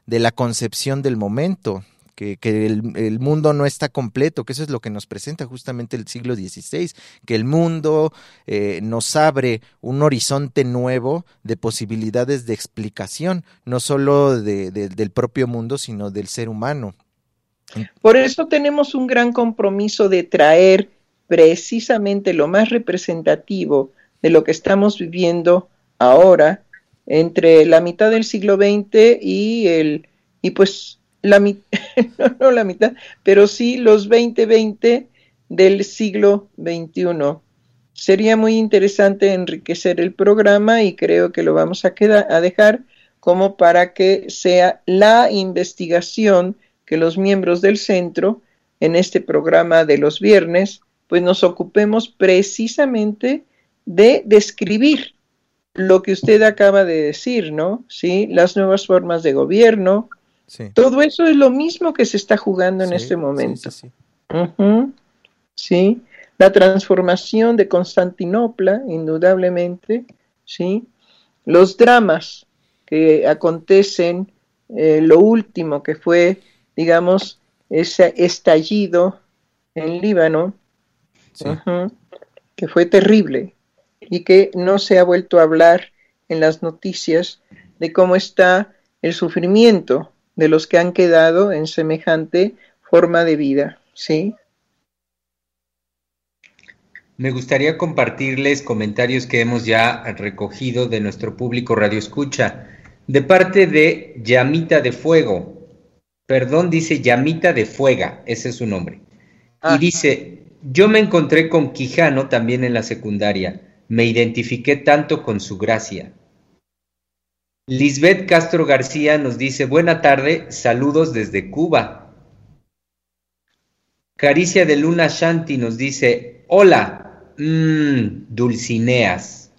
de la concepción del momento, que, que el, el mundo no está completo, que eso es lo que nos presenta justamente el siglo dieciséis, que el mundo eh, nos abre un horizonte nuevo de posibilidades de explicación, no solo de, de, del propio mundo, sino del ser humano. Por eso tenemos un gran compromiso de traer precisamente lo más representativo de lo que estamos viviendo ahora, entre la mitad del siglo veinte y el, y pues la mitad, no, no la mitad, pero sí los veinte veinte del siglo veintiuno. Sería muy interesante enriquecer el programa y creo que lo vamos a, quedar, a dejar como para que sea la investigación que los miembros del centro, en este programa de los viernes, pues nos ocupemos precisamente de describir lo que usted acaba de decir, ¿no? Sí, las nuevas formas de gobierno. Sí. Todo eso es lo mismo que se está jugando en sí, este momento. Sí, sí, sí. Uh-huh. Sí, la transformación de Constantinopla, indudablemente, sí. Los dramas que acontecen, eh, lo último que fue, digamos, ese estallido en Líbano, sí. uh-huh, que fue terrible y que no se ha vuelto a hablar en las noticias de cómo está el sufrimiento de los que han quedado en semejante forma de vida, ¿sí? Me gustaría compartirles comentarios que hemos ya recogido de nuestro público Radio Escucha, de parte de Llamita de Fuego, perdón, dice Llamita de Fuega, ese es su nombre, ah. Y dice, yo me encontré con Quijano también en la secundaria, me identifiqué tanto con su gracia. Lisbeth Castro García nos dice, buena tarde, saludos desde Cuba. Caricia de Luna Shanti nos dice, hola, mmm, Dulcineas.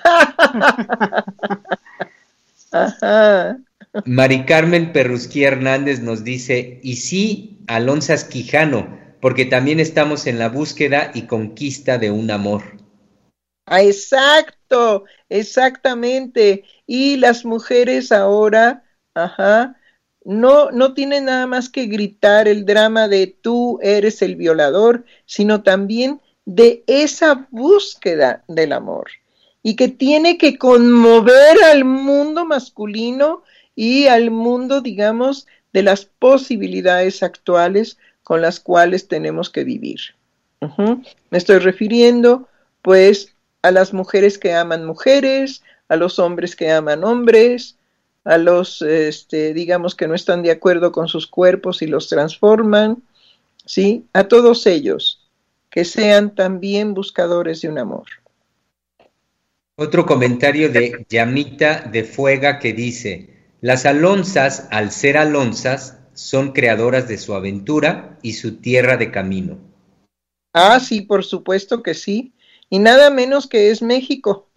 Ajá. Mari Carmen Perrusquí Hernández nos dice, y sí, Alonsas Quijano, porque también estamos en la búsqueda y conquista de un amor. Ah, exacto, exactamente. Y las mujeres ahora, ajá, no, no tienen nada más que gritar el drama de tú eres el violador, sino también de esa búsqueda del amor. Y que tiene que conmover al mundo masculino y al mundo, digamos, de las posibilidades actuales con las cuales tenemos que vivir. Uh-huh. Me estoy refiriendo, pues, a las mujeres que aman mujeres, a los hombres que aman hombres, a los, este, digamos, que no están de acuerdo con sus cuerpos y los transforman, ¿sí? A todos ellos, que sean también buscadores de un amor. Otro comentario de Llamita de Fuega que dice, las alonsas, al ser alonsas, son creadoras de su aventura y su tierra de camino. Ah, sí, por supuesto que sí. Y nada menos que es México.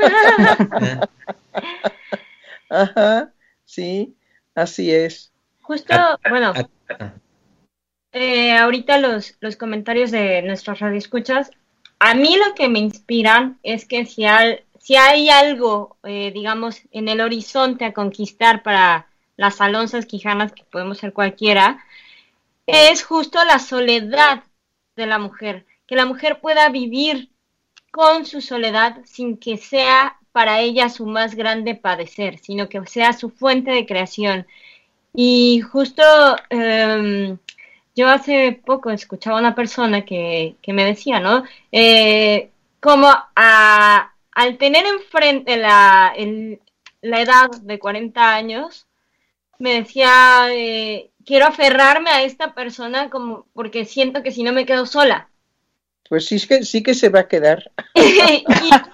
Ajá, sí, así es. Justo, bueno, eh, ahorita los, los comentarios de nuestros radioescuchas, a mí lo que me inspiran es que si, al, si hay algo, eh, digamos, en el horizonte a conquistar para las alonsas quijanas, que podemos ser cualquiera, es justo la soledad de la mujer, que la mujer pueda vivir con su soledad sin que sea para ella su más grande padecer, sino que sea su fuente de creación. Y justo eh, yo hace poco escuchaba a una persona que, que me decía, ¿no? Eh, como a, al tener enfrente la, el, la edad de cuarenta años, me decía, eh, quiero aferrarme a esta persona como porque siento que si no me quedo sola. Pues sí que, sí que se va a quedar. Sí,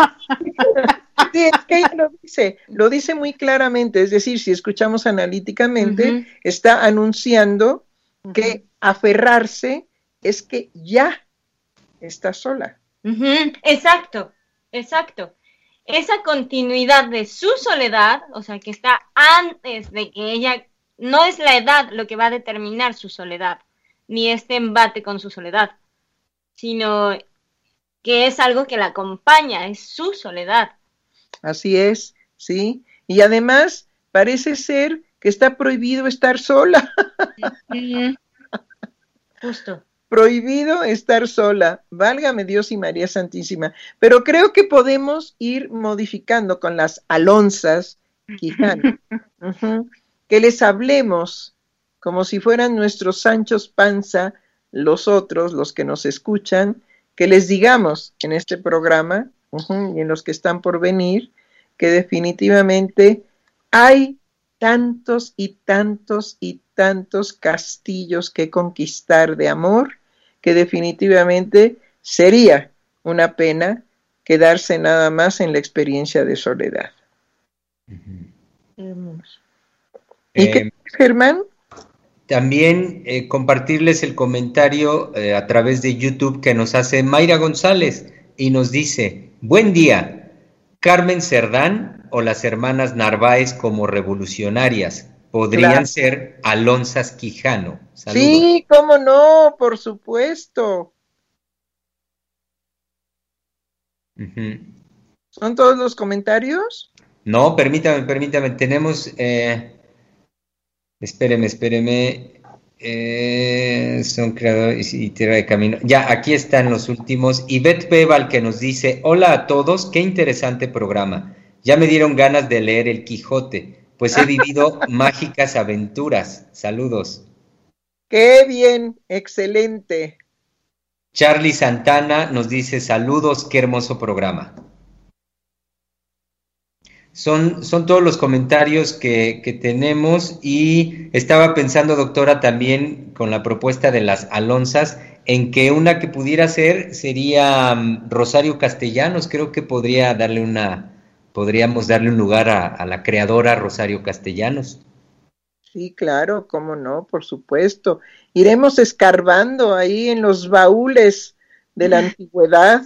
es que ella lo dice, lo dice muy claramente, es decir, si escuchamos analíticamente, uh-huh. está anunciando uh-huh. que aferrarse es que ya está sola. Uh-huh. Exacto, exacto. Esa continuidad de su soledad, o sea, que está antes de que ella, no es la edad lo que va a determinar su soledad, ni este embate con su soledad, sino que es algo que la acompaña, es su soledad. Así es, sí, y además parece ser que está prohibido estar sola. Justo. Prohibido estar sola, válgame Dios y María Santísima. Pero creo que podemos ir modificando con las Alonsas Quijano, uh-huh, que les hablemos como si fueran nuestros Sanchos Panza, los otros, los que nos escuchan, que les digamos en este programa, uh-huh, y en los que están por venir, que definitivamente hay tantos y tantos y tantos castillos que conquistar de amor, que definitivamente sería una pena quedarse nada más en la experiencia de soledad. Uh-huh. ¿Y eh, qué, Germán? También eh, compartirles el comentario eh, a través de YouTube que nos hace Mayra González y nos dice, buen día, Carmen Cerdán o las hermanas Narváez como revolucionarias podrían claro. ser Alonsas Quijano. Saludos. Sí, cómo no, por supuesto. Uh-huh. ¿Son todos los comentarios? No, permítame, permítame, tenemos, eh, espéreme, espéreme, eh, son creadores y tierra de camino. Ya, aquí están los últimos. Ivette Peval que nos dice, hola a todos, qué interesante programa. Ya me dieron ganas de leer El Quijote. Pues he vivido mágicas aventuras. Saludos. ¡Qué bien! ¡Excelente! Charlie Santana nos dice, saludos, qué hermoso programa. Son, son todos los comentarios que, que tenemos y estaba pensando, doctora, también con la propuesta de las Alonsas, en que una que pudiera ser sería um, Rosario Castellanos. Creo que podría darle una... podríamos darle un lugar a, a la creadora Rosario Castellanos. Sí, claro, cómo no, por supuesto. Iremos escarbando ahí en los baúles de la antigüedad,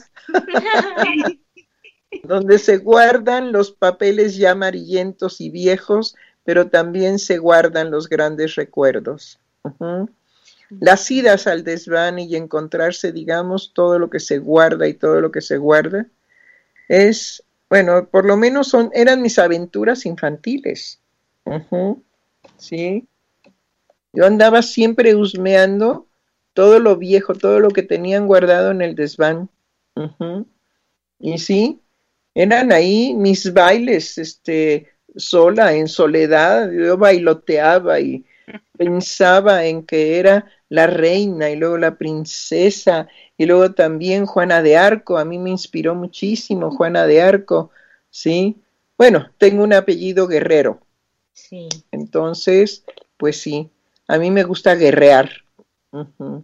donde se guardan los papeles ya amarillentos y viejos, pero también se guardan los grandes recuerdos. Uh-huh. Las idas al desván y encontrarse, digamos, todo lo que se guarda y todo lo que se guarda, es... Bueno, por lo menos son, eran mis aventuras infantiles. Uh-huh. Sí. Yo andaba siempre husmeando todo lo viejo, todo lo que tenían guardado en el desván. Uh-huh. Y sí, eran ahí mis bailes, este, sola, en soledad. Yo bailoteaba y pensaba en que era la reina y luego la princesa y luego también Juana de Arco. A mí me inspiró muchísimo Juana de Arco, ¿sí? Bueno, tengo un apellido guerrero. Sí. Entonces, pues sí, a mí me gusta guerrear. Uh-huh.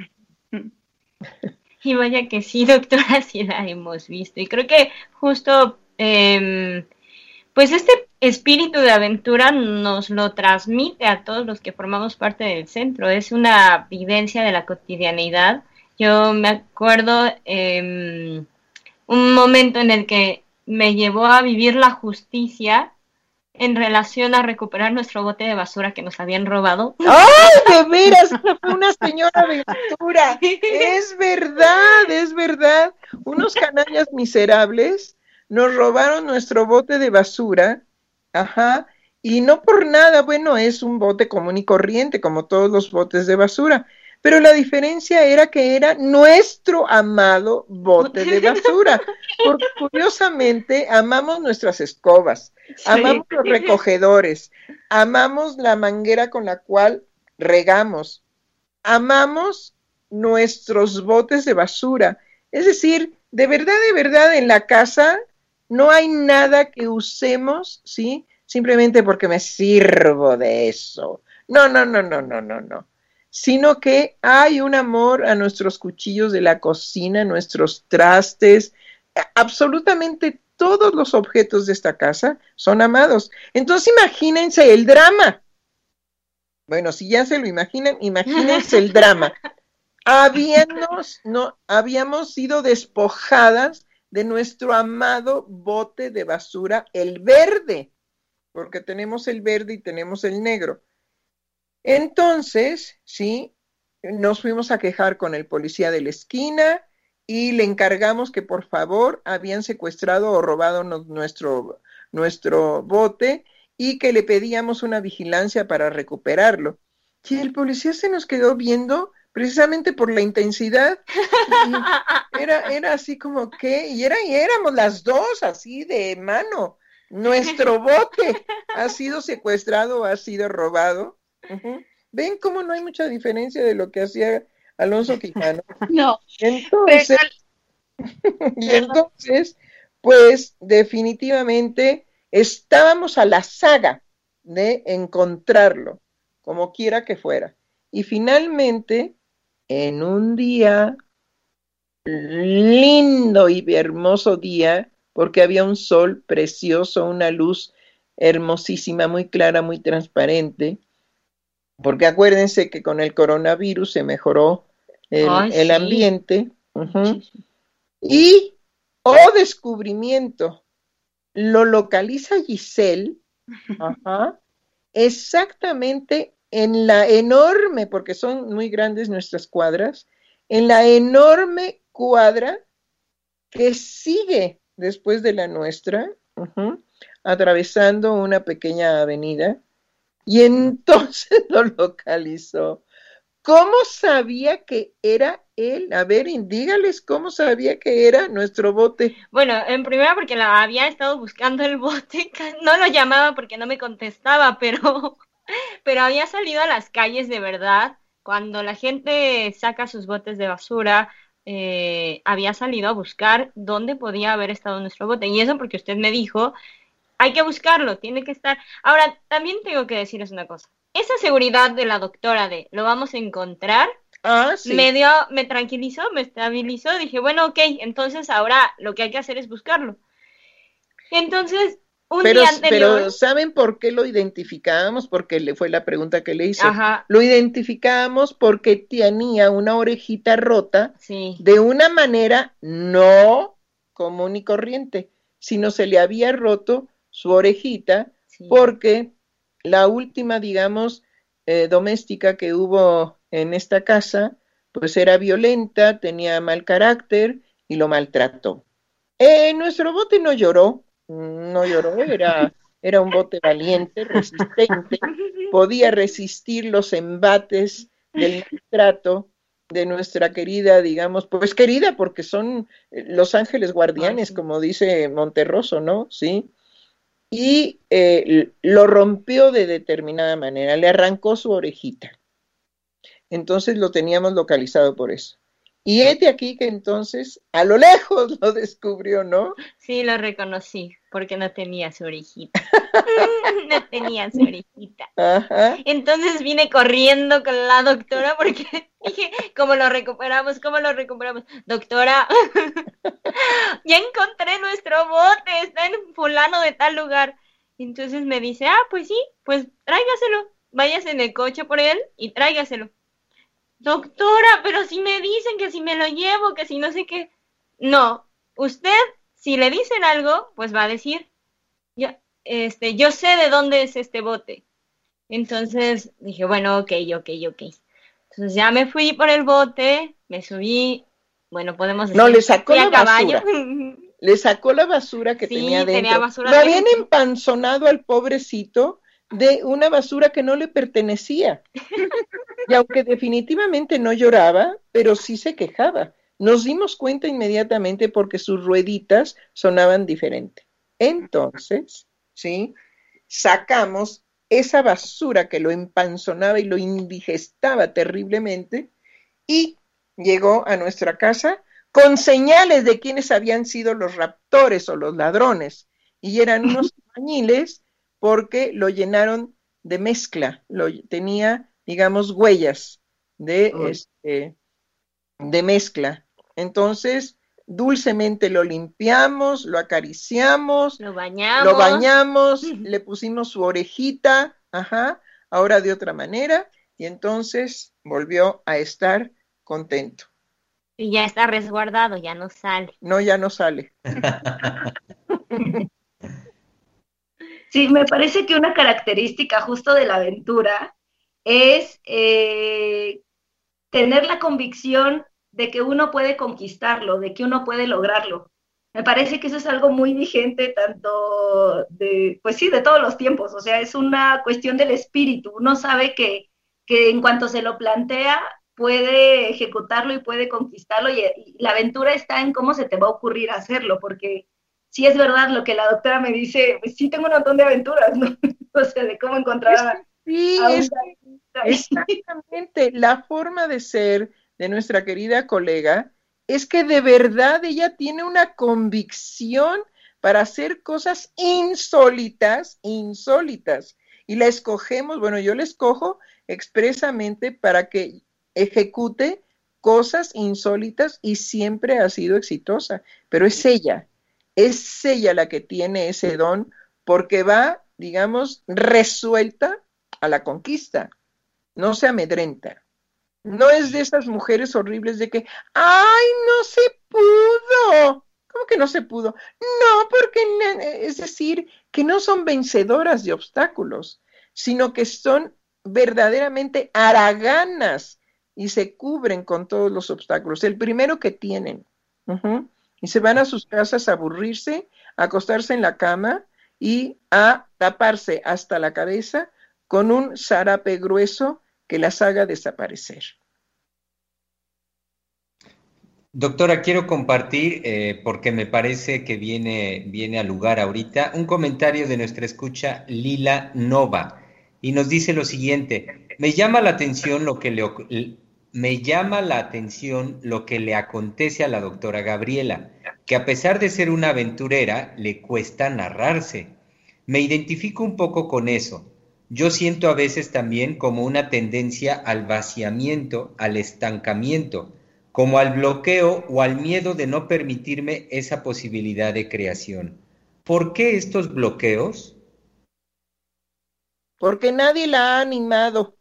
Y vaya que sí, doctora, sí la hemos visto. Y creo que justo, eh, pues este espíritu de aventura nos lo transmite a todos los que formamos parte del centro. Es una vivencia de la cotidianeidad. Yo me acuerdo eh, un momento en el que me llevó a vivir la justicia en relación a recuperar nuestro bote de basura que nos habían robado. ¡Ay, de veras! Fue una señora aventura. Es verdad, es verdad. Unos canallas miserables nos robaron nuestro bote de basura. Ajá. Y no por nada, bueno, es un bote común y corriente, como todos los botes de basura. Pero la diferencia era que era nuestro amado bote de basura. Porque curiosamente amamos nuestras escobas, sí. Amamos los recogedores, amamos la manguera con la cual regamos, amamos nuestros botes de basura. Es decir, de verdad, de verdad, en la casa no hay nada que usemos, ¿sí? Simplemente porque me sirvo de eso. No, no, no, no, no, no, no. Sino que hay un amor a nuestros cuchillos de la cocina, nuestros trastes, absolutamente todos los objetos de esta casa son amados. Entonces imagínense el drama. Bueno, si ya se lo imaginan, imagínense el drama. Habíamos, no, habíamos sido despojadas de nuestro amado bote de basura, el verde, porque tenemos el verde y tenemos el negro. Entonces, sí, nos fuimos a quejar con el policía de la esquina y le encargamos que por favor habían secuestrado o robado no, nuestro, nuestro bote y que le pedíamos una vigilancia para recuperarlo. Y el policía se nos quedó viendo precisamente por la intensidad. Era, era así como que, y, era, y éramos las dos así de mano. Nuestro bote ha sido secuestrado, ha sido robado. Uh-huh. ¿Ven cómo no hay mucha diferencia de lo que hacía Alonso Quijano? No. Entonces, y entonces, pues definitivamente estábamos a la saga de encontrarlo, como quiera que fuera. Y finalmente, en un día, lindo y hermoso día, porque había un sol precioso, una luz hermosísima, muy clara, muy transparente, porque acuérdense que con el coronavirus se mejoró el, Ay, el sí. ambiente. Uh-huh. Y, oh descubrimiento, lo localiza Giselle, ajá, exactamente en la enorme, porque son muy grandes nuestras cuadras, en la enorme cuadra que sigue después de la nuestra, uh-huh, atravesando una pequeña avenida, y entonces lo localizó. ¿Cómo sabía que era él? A ver, dígales cómo sabía que era nuestro bote. Bueno, en primera porque la había estado buscando el bote, no lo llamaba porque no me contestaba, pero, pero había salido a las calles de verdad. Cuando la gente saca sus botes de basura, eh, había salido a buscar dónde podía haber estado nuestro bote. Y eso porque usted me dijo, hay que buscarlo, tiene que estar. Ahora, también tengo que decirles una cosa. Esa seguridad de la doctora de lo vamos a encontrar, ah, sí. me dio, me tranquilizó, me estabilizó. Dije, bueno, ok, entonces ahora lo que hay que hacer es buscarlo. Entonces, un pero, día anterior... Pero, ¿saben por qué lo identificábamos? Porque le fue la pregunta que le hizo. Ajá. Lo identificábamos porque tenía una orejita rota, sí. de una manera no común y corriente, sino se le había roto su orejita, sí. porque... La última, digamos, eh, doméstica que hubo en esta casa, pues era violenta, tenía mal carácter y lo maltrató. Eh, nuestro bote no lloró, no lloró, era, era un bote valiente, resistente, podía resistir los embates del maltrato de nuestra querida, digamos, pues querida, porque son los ángeles guardianes, Ay, sí. como dice Monterroso, ¿no? Sí. Y eh, lo rompió de determinada manera, le arrancó su orejita. Entonces lo teníamos localizado por eso. Y es de aquí que entonces a lo lejos lo descubrió, ¿no? Sí, lo reconocí, porque no tenía su orejita. No tenía su orejita. Ajá. Entonces vine corriendo con la doctora porque dije, ¿cómo lo recuperamos? ¿Cómo lo recuperamos? Doctora, ya encontré nuestro bote, está en fulano de tal lugar. Entonces me dice, ah, pues sí, pues tráigaselo. Váyase en el coche por él y tráigaselo. Doctora, pero si me dicen que si me lo llevo, que si no sé qué. No, usted, si le dicen algo, pues va a decir, yo, este, yo sé de dónde es este bote. Entonces dije, bueno, ok, ok, ok. Entonces ya me fui por el bote, me subí, bueno, podemos decir, no, le sacó la a caballo. basura. Le sacó la basura que sí, tenía dentro. Tenía basura lo habían dentro. Empanzonado al pobrecito de una basura que no le pertenecía. Y aunque definitivamente no lloraba, pero sí se quejaba. Nos dimos cuenta inmediatamente porque sus rueditas sonaban diferente. Entonces, ¿sí? Sacamos esa basura que lo empanzonaba y lo indigestaba terriblemente y llegó a nuestra casa con señales de quiénes habían sido los raptores o los ladrones. Y eran unos albañiles porque lo llenaron de mezcla, lo tenía, digamos, huellas de, oh. este, de mezcla. Entonces, dulcemente lo limpiamos, lo acariciamos, lo bañamos, lo bañamos le pusimos su orejita, ajá, ahora de otra manera, y entonces volvió a estar contento. Y ya está resguardado, ya no sale. No, ya no sale. Sí, me parece que una característica justo de la aventura es eh, tener la convicción de que uno puede conquistarlo, de que uno puede lograrlo. Me parece que eso es algo muy vigente, tanto de, pues sí, de todos los tiempos, o sea, es una cuestión del espíritu. Uno sabe que, que en cuanto se lo plantea, puede ejecutarlo y puede conquistarlo, y, y la aventura está en cómo se te va a ocurrir hacerlo, porque sí es verdad lo que la doctora me dice, pues sí tengo un montón de aventuras, ¿no? O sea, de cómo encontrar a, sí, a un... es, exactamente, la forma de ser de nuestra querida colega es que de verdad ella tiene una convicción para hacer cosas insólitas, insólitas, y la escogemos, bueno, yo la escojo expresamente para que ejecute cosas insólitas y siempre ha sido exitosa, pero es ella, es ella la que tiene ese don porque va, digamos, resuelta a la conquista, no se amedrenta. No es de esas mujeres horribles de que, ¡ay, no se pudo! ¿Cómo que no se pudo? No, porque, es decir, que no son vencedoras de obstáculos, sino que son verdaderamente haraganas y se cubren con todos los obstáculos. El primero que tienen. Uh-huh. Y se van a sus casas a aburrirse, a acostarse en la cama y a taparse hasta la cabeza con un zarape grueso que las haga desaparecer. Doctora, quiero compartir, eh, porque me parece que viene, viene al lugar ahorita, un comentario de nuestra escucha Lila Nova, y nos dice lo siguiente: me llama la atención lo que le, me llama la atención lo que le acontece a la doctora Gabriela, que a pesar de ser una aventurera, le cuesta narrarse. Me identifico un poco con eso. Yo siento a veces también como una tendencia al vaciamiento, al estancamiento, como al bloqueo o al miedo de no permitirme esa posibilidad de creación. ¿Por qué estos bloqueos? Porque nadie la ha animado.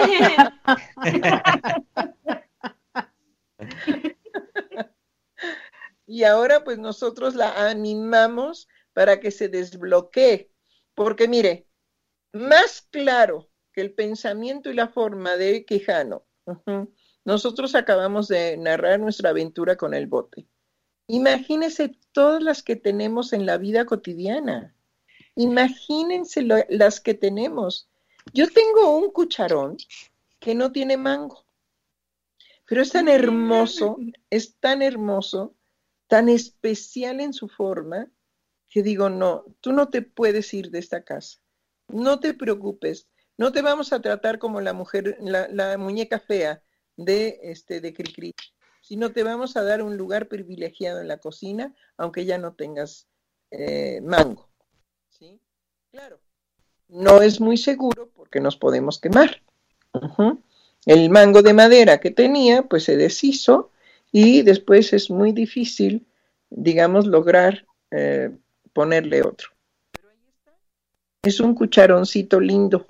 Y ahora pues nosotros la animamos para que se desbloquee. Porque mire, más claro que el pensamiento y la forma de Quijano, uh-huh, nosotros acabamos de narrar nuestra aventura con el bote. Imagínense todas las que tenemos en la vida cotidiana. Imagínense lo, las que tenemos. Yo tengo un cucharón que no tiene mango, pero es tan hermoso, es tan hermoso, tan especial en su forma, que digo, no, tú no te puedes ir de esta casa. No te preocupes, no te vamos a tratar como la mujer, la, la muñeca fea de, este, de Cricri, sino te vamos a dar un lugar privilegiado en la cocina, aunque ya no tengas eh, mango. ¿Sí? Claro, no es muy seguro porque nos podemos quemar. Uh-huh. El mango de madera que tenía, pues se deshizo y después es muy difícil, digamos, lograr eh, ponerle otro. Es un cucharoncito lindo.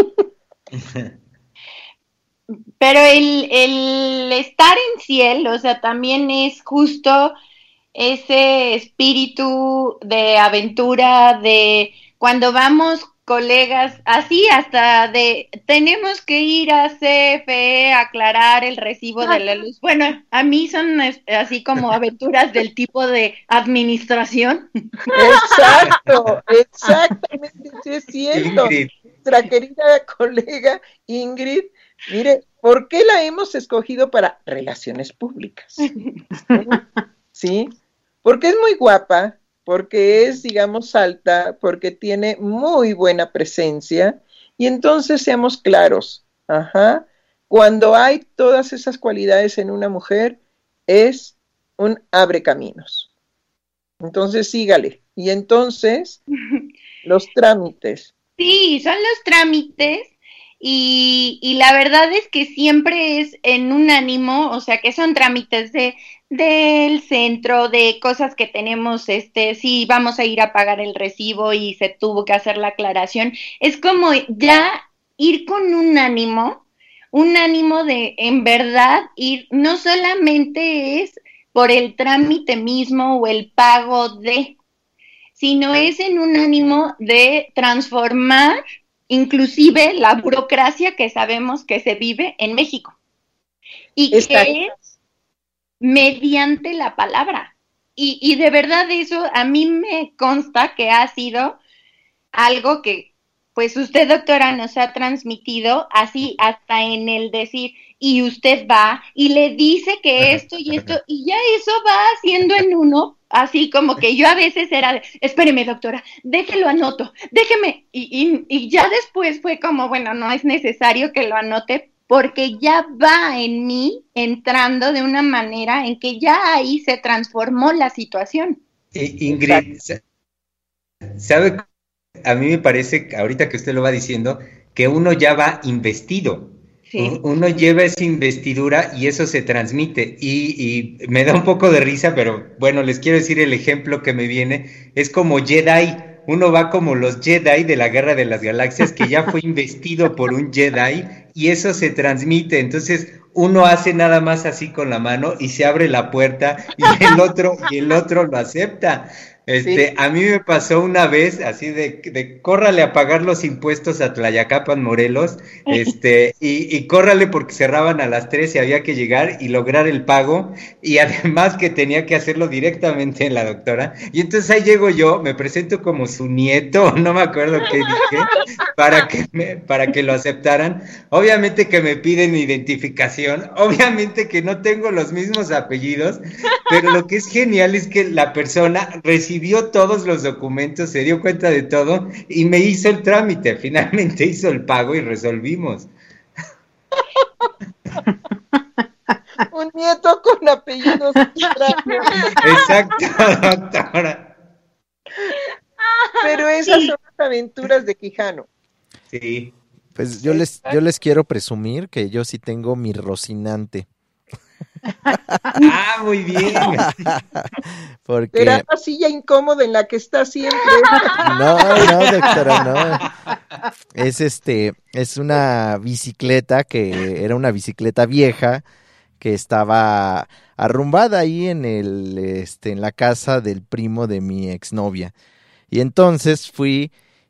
Pero el, el estar en cielo, o sea, también es justo ese espíritu de aventura, de cuando vamos colegas, así hasta de tenemos que ir a C F E a aclarar el recibo de la luz. Bueno, a mí son así como aventuras del tipo de administración. Exacto, exactamente, sí es cierto. Ingrid. Nuestra querida colega Ingrid, mire, ¿por qué la hemos escogido para relaciones públicas? ¿Sí? Porque es muy guapa, porque es, digamos, alta, porque tiene muy buena presencia, y entonces seamos claros, ajá, cuando hay todas esas cualidades en una mujer, es un abre caminos. Entonces sígale, y entonces, los trámites. Sí, son los trámites, y, y la verdad es que siempre es en un ánimo, o sea, que son trámites de del centro, de cosas que tenemos, este, sí, vamos a ir a pagar el recibo y se tuvo que hacer la aclaración. Es como ya ir con un ánimo, un ánimo de, en verdad, ir, no solamente es por el trámite mismo o el pago de, sino es en un ánimo de transformar inclusive la burocracia que sabemos que se vive en México. Y Exacto. que es mediante la palabra. y, y de verdad eso a mí me consta que ha sido algo que pues usted, doctora, nos ha transmitido así hasta en el decir, y usted va y le dice que esto y esto, y ya eso va haciendo en uno, así como que yo a veces era de, espéreme, doctora, déjelo anoto, déjeme, y, y, y ya después fue como, bueno, no es necesario que lo anote, porque ya va en mí entrando de una manera en que ya ahí se transformó la situación. Ingrid, ¿sabe? A mí me parece, ahorita que usted lo va diciendo, que uno ya va investido. Sí. Uno lleva esa investidura y eso se transmite. Y, y me da un poco de risa, pero bueno, les quiero decir el ejemplo que me viene. Es como Jedi. Uno va como los Jedi de la Guerra de las Galaxias, que ya fue investido por un Jedi y eso se transmite. Entonces uno hace nada más así con la mano y se abre la puerta y el otro, y el otro lo acepta. Este, sí. A mí me pasó una vez así de, de córrale a pagar los impuestos a Tlayacapan, Morelos, este, y, y córrale porque cerraban a las tres y había que llegar y lograr el pago, y además que tenía que hacerlo directamente en la doctora, y entonces ahí llego yo, me presento como su nieto, no me acuerdo qué dije, para que me, para que lo aceptaran. Obviamente que me piden identificación, obviamente que no tengo los mismos apellidos, pero lo que es genial es que la persona recibe vio todos los documentos, se dio cuenta de todo y me hizo el trámite, finalmente hizo el pago y resolvimos. Un nieto con apellidos extraños. Exacto, doctora. Pero esas sí. son las aventuras de Quijano. Sí. Pues yo les, yo les quiero presumir que yo sí tengo mi Rocinante. Ah, muy bien. Porque... Era una silla incómoda en la que está siempre. No, no, doctora, no. Es este, es una bicicleta que era una bicicleta vieja que estaba arrumbada ahí en el, este, en la casa del primo de mi exnovia. Y entonces fui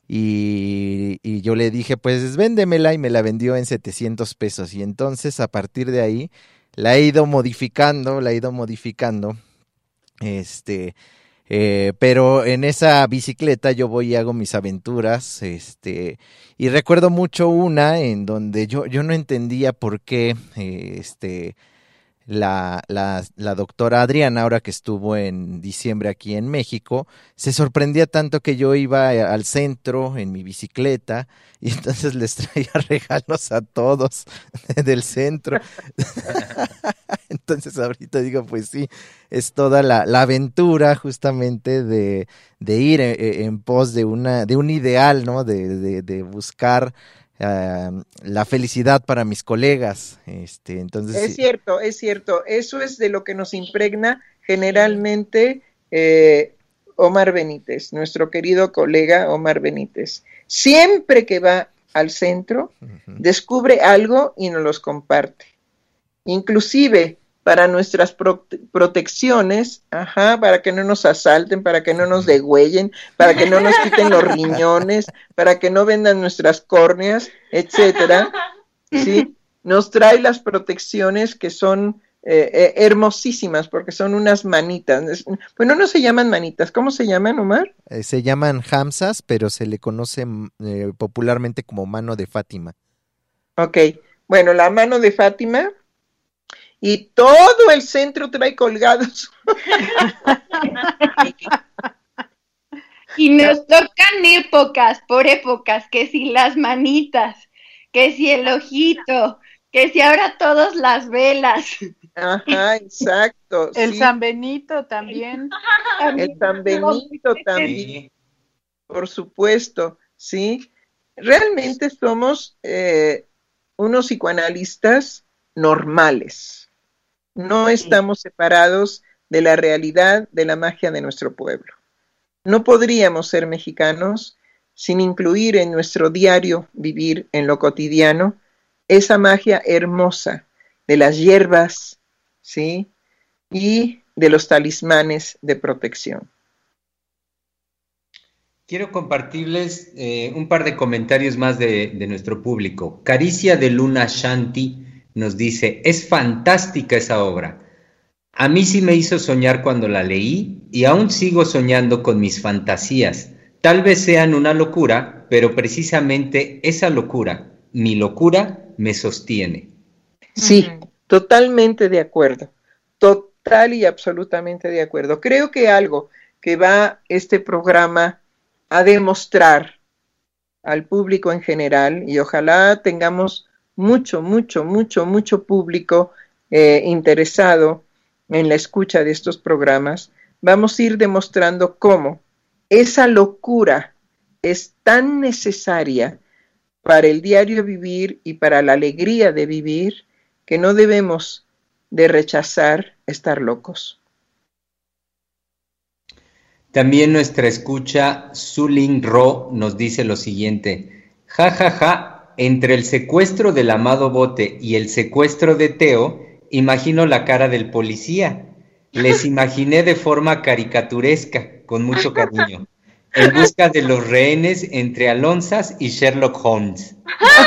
y, y yo le dije, pues véndemela, y me la vendió en setecientos pesos. Y entonces a partir de ahí la he ido modificando, la he ido modificando, este, eh, pero en esa bicicleta yo voy y hago mis aventuras, este, y recuerdo mucho una en donde yo, yo no entendía por qué, eh, este, la, la, la doctora Adriana, ahora que estuvo en diciembre aquí en México, se sorprendía tanto que yo iba al centro en mi bicicleta y entonces les traía regalos a todos del centro. Entonces ahorita digo, pues sí, es toda la, la aventura justamente de, de ir en, en pos de una, de un ideal, ¿no? De, de, de buscar Uh, la felicidad para mis colegas. Este, entonces, es sí. cierto, es cierto. Eso es de lo que nos impregna generalmente eh, Omar Benítez, nuestro querido colega Omar Benítez. Siempre que va al centro, uh-huh. descubre algo y nos los comparte. Inclusive para nuestras pro- protecciones, ajá, para que no nos asalten, para que no nos degüellen, para que no nos quiten los riñones, para que no vendan nuestras córneas, etcétera, ¿sí? Nos trae las protecciones que son eh, eh, hermosísimas, porque son unas manitas. Bueno, no se llaman manitas, ¿cómo se llaman, Omar? Eh, se llaman hamsas, pero se le conoce eh, popularmente como mano de Fátima. Ok, bueno, la mano de Fátima. Y todo el centro trae colgados. Y nos tocan épocas, por épocas, que si las manitas, que si el ojito, que si ahora todas las velas. Ajá, exacto. El sí. San Benito también. El San Benito también. Por supuesto, sí. Realmente somos eh, unos psicoanalistas normales. No estamos separados de la realidad, de la magia de nuestro pueblo. No podríamos ser mexicanos sin incluir en nuestro diario vivir, en lo cotidiano, esa magia hermosa de las hierbas, ¿sí? Y de los talismanes de protección. Quiero compartirles eh, un par de comentarios más de, de nuestro público. Caricia de Luna Shanti nos dice, es fantástica esa obra. A mí sí me hizo soñar cuando la leí y aún sigo soñando con mis fantasías. Tal vez sean una locura, pero precisamente esa locura, mi locura, me sostiene. Sí, totalmente de acuerdo. Total y absolutamente de acuerdo. Creo que algo que va este programa a demostrar al público en general, y ojalá tengamos mucho, mucho, mucho, mucho público eh, interesado en la escucha de estos programas, vamos a ir demostrando cómo esa locura es tan necesaria para el diario vivir y para la alegría de vivir, que no debemos de rechazar estar locos. También nuestra escucha Zulin Ro nos dice lo siguiente: ja ja ja, entre el secuestro del amado Bote y el secuestro de Teo, imagino la cara del policía. Les imaginé de forma caricaturesca, con mucho cariño, en busca de los rehenes entre Alonzas y Sherlock Holmes.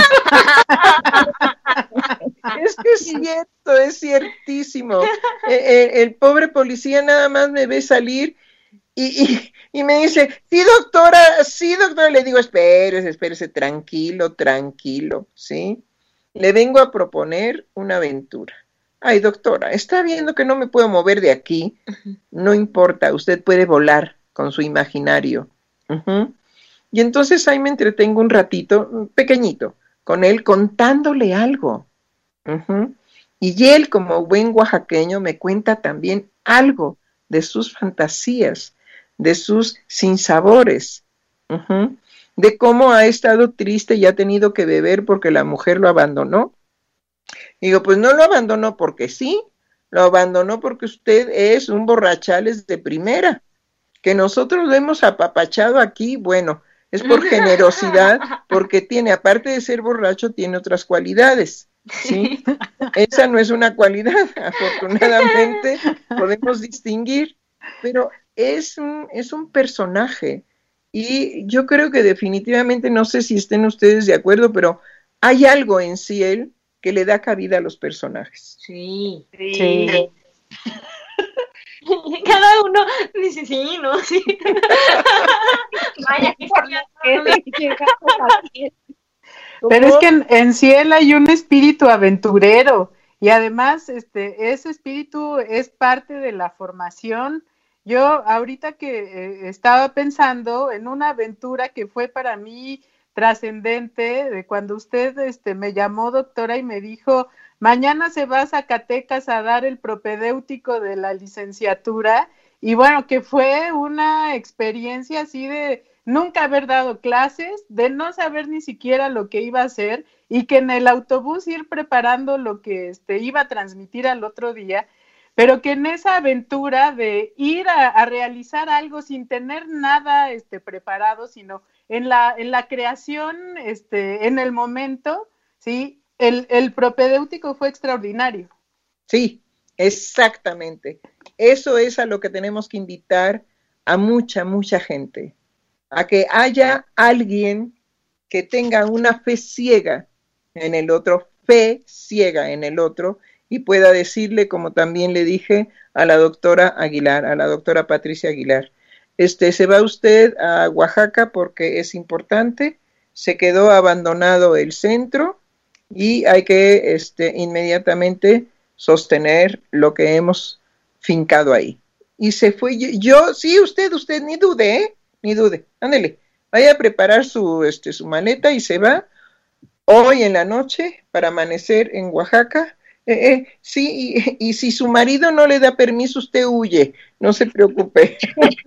Es que es cierto, es ciertísimo. El, el pobre policía nada más me ve salir y, y, y me dice, sí doctora, sí doctora, le digo, espérese, espérese, tranquilo, tranquilo, ¿sí? Le vengo a proponer una aventura. Ay doctora, está viendo que no me puedo mover de aquí, no importa, usted puede volar con su imaginario. Uh-huh. Y entonces ahí me entretengo un ratito, pequeñito, con él contándole algo. Uh-huh. Y él, como buen oaxaqueño, me cuenta también algo de sus fantasías, de sus sinsabores, uh-huh. de cómo ha estado triste y ha tenido que beber porque la mujer lo abandonó. Y digo, pues no lo abandonó porque sí, lo abandonó porque usted es un borrachales de primera, que nosotros lo hemos apapachado aquí, bueno, es por generosidad, porque tiene, aparte de ser borracho, tiene otras cualidades, ¿sí? Esa no es una cualidad, afortunadamente podemos distinguir, pero es un, es un personaje, y yo creo que definitivamente, no sé si estén ustedes de acuerdo, pero hay algo en sí él que le da cabida a los personajes. Sí, sí. sí. Cada uno dice sí, ¿no? Sí. Vaya, que Pero es que en, en sí él hay un espíritu aventurero y además este ese espíritu es parte de la formación. Yo ahorita que eh, estaba pensando en una aventura que fue para mí trascendente, de cuando usted este, me llamó doctora y me dijo, mañana se va a Zacatecas a dar el propedéutico de la licenciatura, y bueno, que fue una experiencia así de nunca haber dado clases, de no saber ni siquiera lo que iba a hacer, y que en el autobús ir preparando lo que este, iba a transmitir al otro día, pero que en esa aventura de ir a, a realizar algo sin tener nada este, preparado, sino en la, en la creación, este, en el momento, ¿sí? El, el propedéutico fue extraordinario. Sí, exactamente. Eso es a lo que tenemos que invitar a mucha, mucha gente. A que haya alguien que tenga una fe ciega en el otro, fe ciega en el otro, y pueda decirle, como también le dije a la doctora Aguilar, a la doctora Patricia Aguilar, este, se va usted a Oaxaca porque es importante, se quedó abandonado el centro y hay que este, inmediatamente sostener lo que hemos fincado ahí. Y se fue, yo, yo sí, usted, usted, ni dude, ¿eh? Ni dude, ándele, vaya a preparar su, este, su maleta y se va hoy en la noche para amanecer en Oaxaca. Eh, eh, sí, y, y si su marido no le da permiso, usted huye, no se preocupe.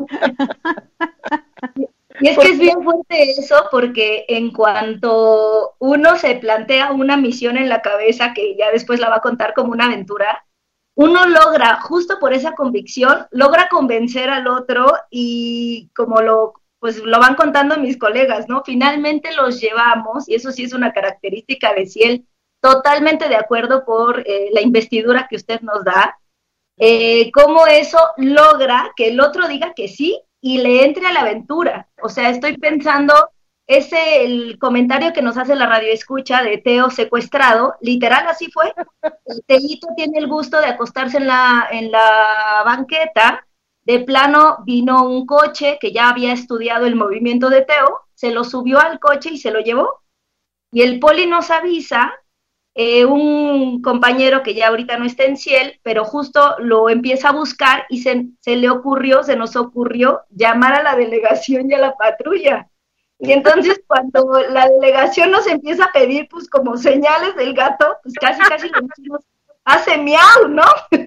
Y es que es bien fuerte eso, porque en cuanto uno se plantea una misión en la cabeza, que ya después la va a contar como una aventura, uno logra, justo por esa convicción, logra convencer al otro, y como lo, pues lo van contando mis colegas, ¿no? Finalmente los llevamos, y eso sí es una característica de Ciel, totalmente de acuerdo por eh, la investidura que usted nos da, eh, cómo eso logra que el otro diga que sí y le entre a la aventura. O sea, estoy pensando es el comentario que nos hace la radio escucha de Teo secuestrado, literal así fue. El Teito tiene el gusto de acostarse en la, en la banqueta, de plano vino un coche que ya había estudiado el movimiento de Teo, se lo subió al coche y se lo llevó. Y el poli nos avisa, eh, un compañero que ya ahorita no está en Ciel, pero justo lo empieza a buscar y se, se le ocurrió, se nos ocurrió llamar a la delegación y a la patrulla. Y entonces cuando la delegación nos empieza a pedir pues como señales del gato, pues casi casi le decimos, hace miau, ¿no?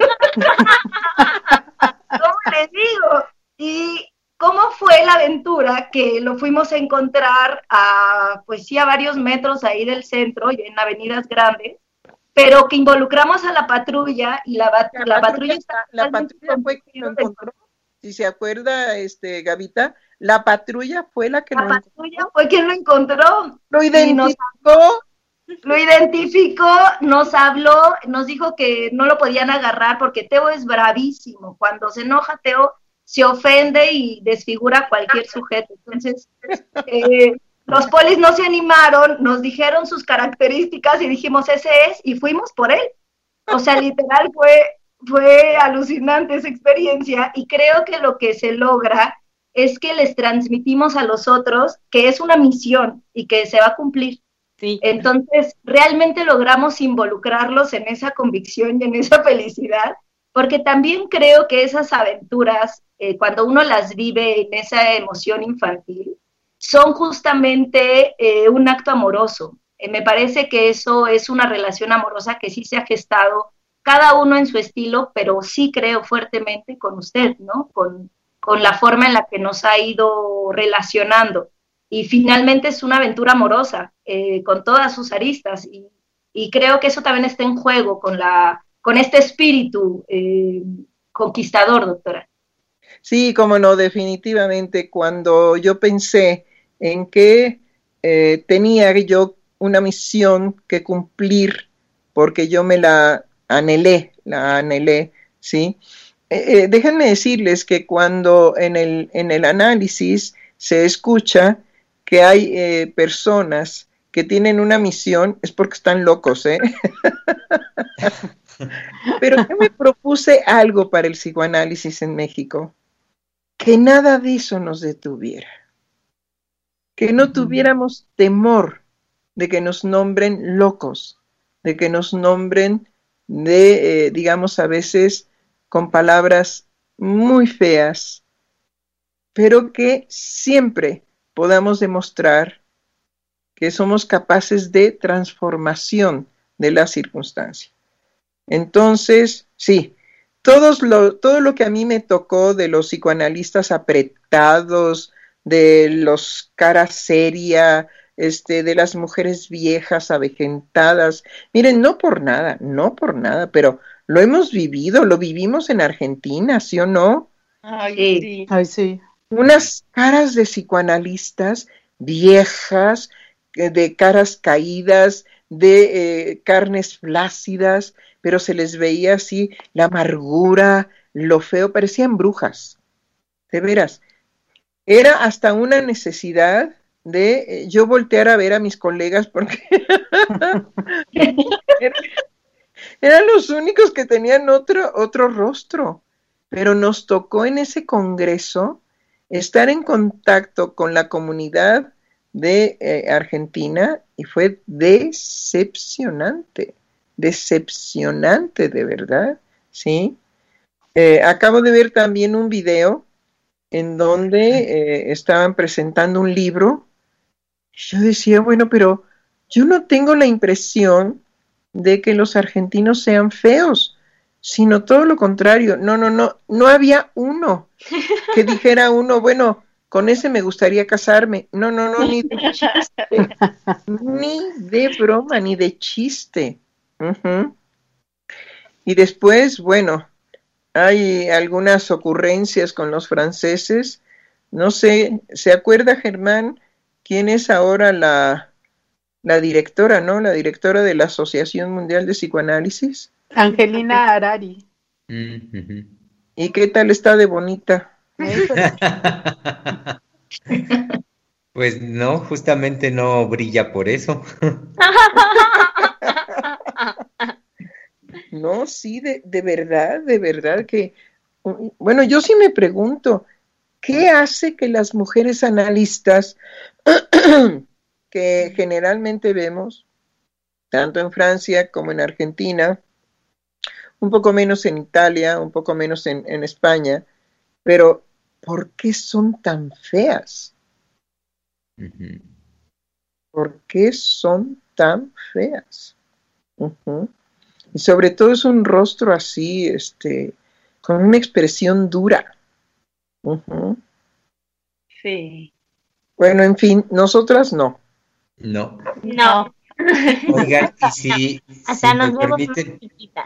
¿Cómo les digo? Y cómo fue la aventura que lo fuimos a encontrar a, pues sí, a varios metros ahí del centro, y en avenidas grandes, pero que involucramos a la patrulla y la, la, la patrulla, patrulla está la patrulla fue quien lo encontró. Si se acuerda, este Gavita, la patrulla fue la que la lo patrulla encontró. Fue quien lo encontró. Lo identificó. Nos, lo identificó, nos habló, nos dijo que no lo podían agarrar porque Teo es bravísimo. Cuando se enoja, Teo se ofende y desfigura a cualquier sujeto. Entonces, eh, los polis no se animaron, nos dijeron sus características y dijimos, ese es, y fuimos por él. O sea, literal fue... Fue alucinante esa experiencia, y creo que lo que se logra es que les transmitimos a los otros que es una misión y que se va a cumplir. Sí. Entonces, realmente logramos involucrarlos en esa convicción y en esa felicidad, porque también creo que esas aventuras, eh, cuando uno las vive en esa emoción infantil, son justamente eh, un acto amoroso. Eh, me parece que eso es una relación amorosa que sí se ha gestado cada uno en su estilo, pero sí creo fuertemente con usted, ¿no? Con, con la forma en la que nos ha ido relacionando. Y finalmente es una aventura amorosa, eh, con todas sus aristas, y, y creo que eso también está en juego con, la, con este espíritu eh, conquistador, doctora. Sí, como no, definitivamente. Cuando yo pensé en que eh, tenía yo una misión que cumplir, porque yo me la anhelé, la anhelé, ¿sí? Eh, eh, déjenme decirles que cuando en el, en el análisis se escucha que hay eh, personas que tienen una misión, es porque están locos, ¿eh? Pero yo me propuse algo para el psicoanálisis en México, que nada de eso nos detuviera, que no tuviéramos temor de que nos nombren locos, de que nos nombren de, eh, digamos, a veces con palabras muy feas, pero que siempre podamos demostrar que somos capaces de transformación de la circunstancia. Entonces, sí, todos lo, todo lo que a mí me tocó de los psicoanalistas apretados, de los cara seria, Este, de las mujeres viejas, avejentadas. Miren, no por nada, no por nada, pero lo hemos vivido, lo vivimos en Argentina, ¿sí o no? Ay, sí. Ay, sí. Unas caras de psicoanalistas viejas, de caras caídas, de eh, carnes flácidas, pero se les veía así la amargura, lo feo, parecían brujas, de veras. Era hasta una necesidad de eh, yo voltear a ver a mis colegas porque eran, eran los únicos que tenían otro, otro rostro, pero nos tocó en ese congreso estar en contacto con la comunidad de eh, Argentina, y fue decepcionante, decepcionante de verdad, ¿sí? Eh, acabo de ver también un video en donde eh, estaban presentando un libro. Yo decía, bueno, pero yo no tengo la impresión de que los argentinos sean feos, sino todo lo contrario. No, no, no, no había uno que dijera uno, bueno, con ese me gustaría casarme. No, no, no, ni de chiste, ni de broma, ni de chiste. Uh-huh. Y después, bueno, hay algunas ocurrencias con los franceses. No sé, ¿se acuerda, Germán, quién es ahora la, la directora, ¿no? La directora de la Asociación Mundial de Psicoanálisis. Angelina Harari. Mm-hmm. ¿Y qué tal está de bonita? Pues no, justamente no brilla por eso. No, sí, de, de verdad, de verdad que, bueno, yo sí me pregunto, ¿qué hace que las mujeres analistas que generalmente vemos, tanto en Francia como en Argentina, un poco menos en Italia, un poco menos en, en España, pero ¿por qué son tan feas? Ujú. ¿Por qué son tan feas? Uh-huh. Y sobre todo es un rostro así, este, con una expresión dura. Uh-huh. Sí. Bueno, en fin, nosotras no. No. No. Oigan, y si, Hasta si me nos vemos más permiten, chiquitas.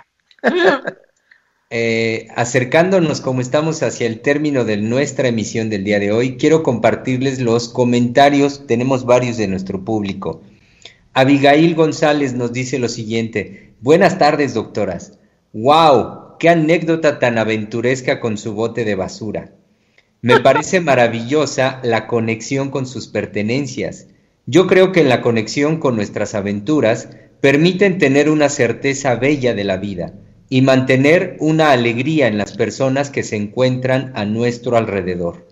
eh, acercándonos como estamos hacia el término de nuestra emisión del día de hoy, quiero compartirles los comentarios, tenemos varios de nuestro público. Abigail González nos dice lo siguiente: buenas tardes, doctoras. ¡Wow! ¡Qué anécdota tan aventuresca con su bote de basura! Me parece maravillosa la conexión con sus pertenencias. Yo creo que la conexión con nuestras aventuras permiten tener una certeza bella de la vida y mantener una alegría en las personas que se encuentran a nuestro alrededor.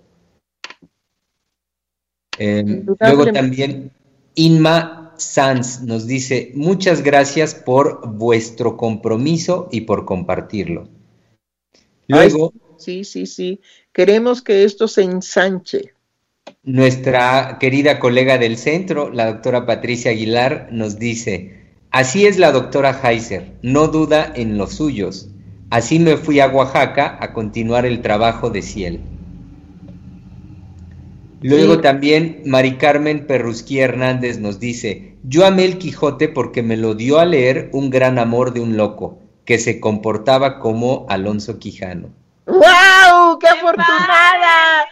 Eh, luego también Inma Sanz nos dice: muchas gracias por vuestro compromiso y por compartirlo. Luego, Ay, sí, sí, sí. Queremos que esto se ensanche. Nuestra querida colega del centro, la doctora Patricia Aguilar, nos dice: así es la doctora Heiser, no duda en los suyos. Así me fui a Oaxaca a continuar el trabajo de Ciel. Luego Sí. también Mari Carmen Perrusquí Hernández nos dice: yo amé el Quijote porque me lo dio a leer un gran amor de un loco, que se comportaba como Alonso Quijano. ¡Wow! ¡Qué afortunada!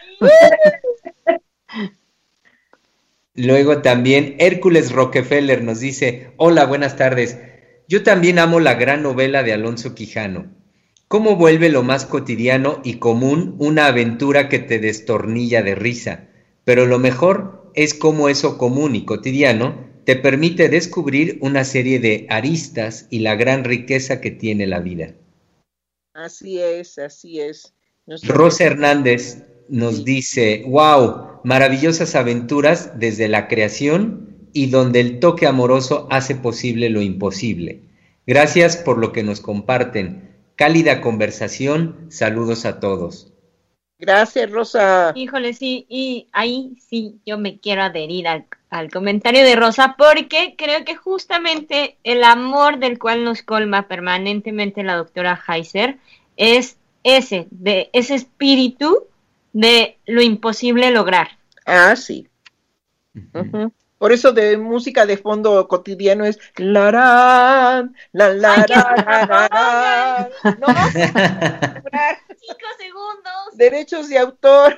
Luego también Hércules Rockefeller nos dice: hola, buenas tardes. Yo también amo la gran novela de Alonso Quijano. ¿Cómo vuelve lo más cotidiano y común una aventura que te destornilla de risa? Pero lo mejor es cómo eso común y cotidiano te permite descubrir una serie de aristas y la gran riqueza que tiene la vida. Así es, así es. Nuestra Rosa Hernández nos Sí. dice: wow, maravillosas aventuras desde la creación y donde el toque amoroso hace posible lo imposible. Gracias por lo que nos comparten. Cálida conversación, saludos a todos. Gracias, Rosa. Híjole, sí, y ahí sí yo me quiero adherir al, al comentario de Rosa, porque creo que justamente el amor del cual nos colma permanentemente la doctora Heiser es ese, de ese espíritu de lo imposible lograr. Ah, sí. Uh-huh. Por eso de música de fondo cotidiano es la la la la la. No, cinco segundos. derechos de autor.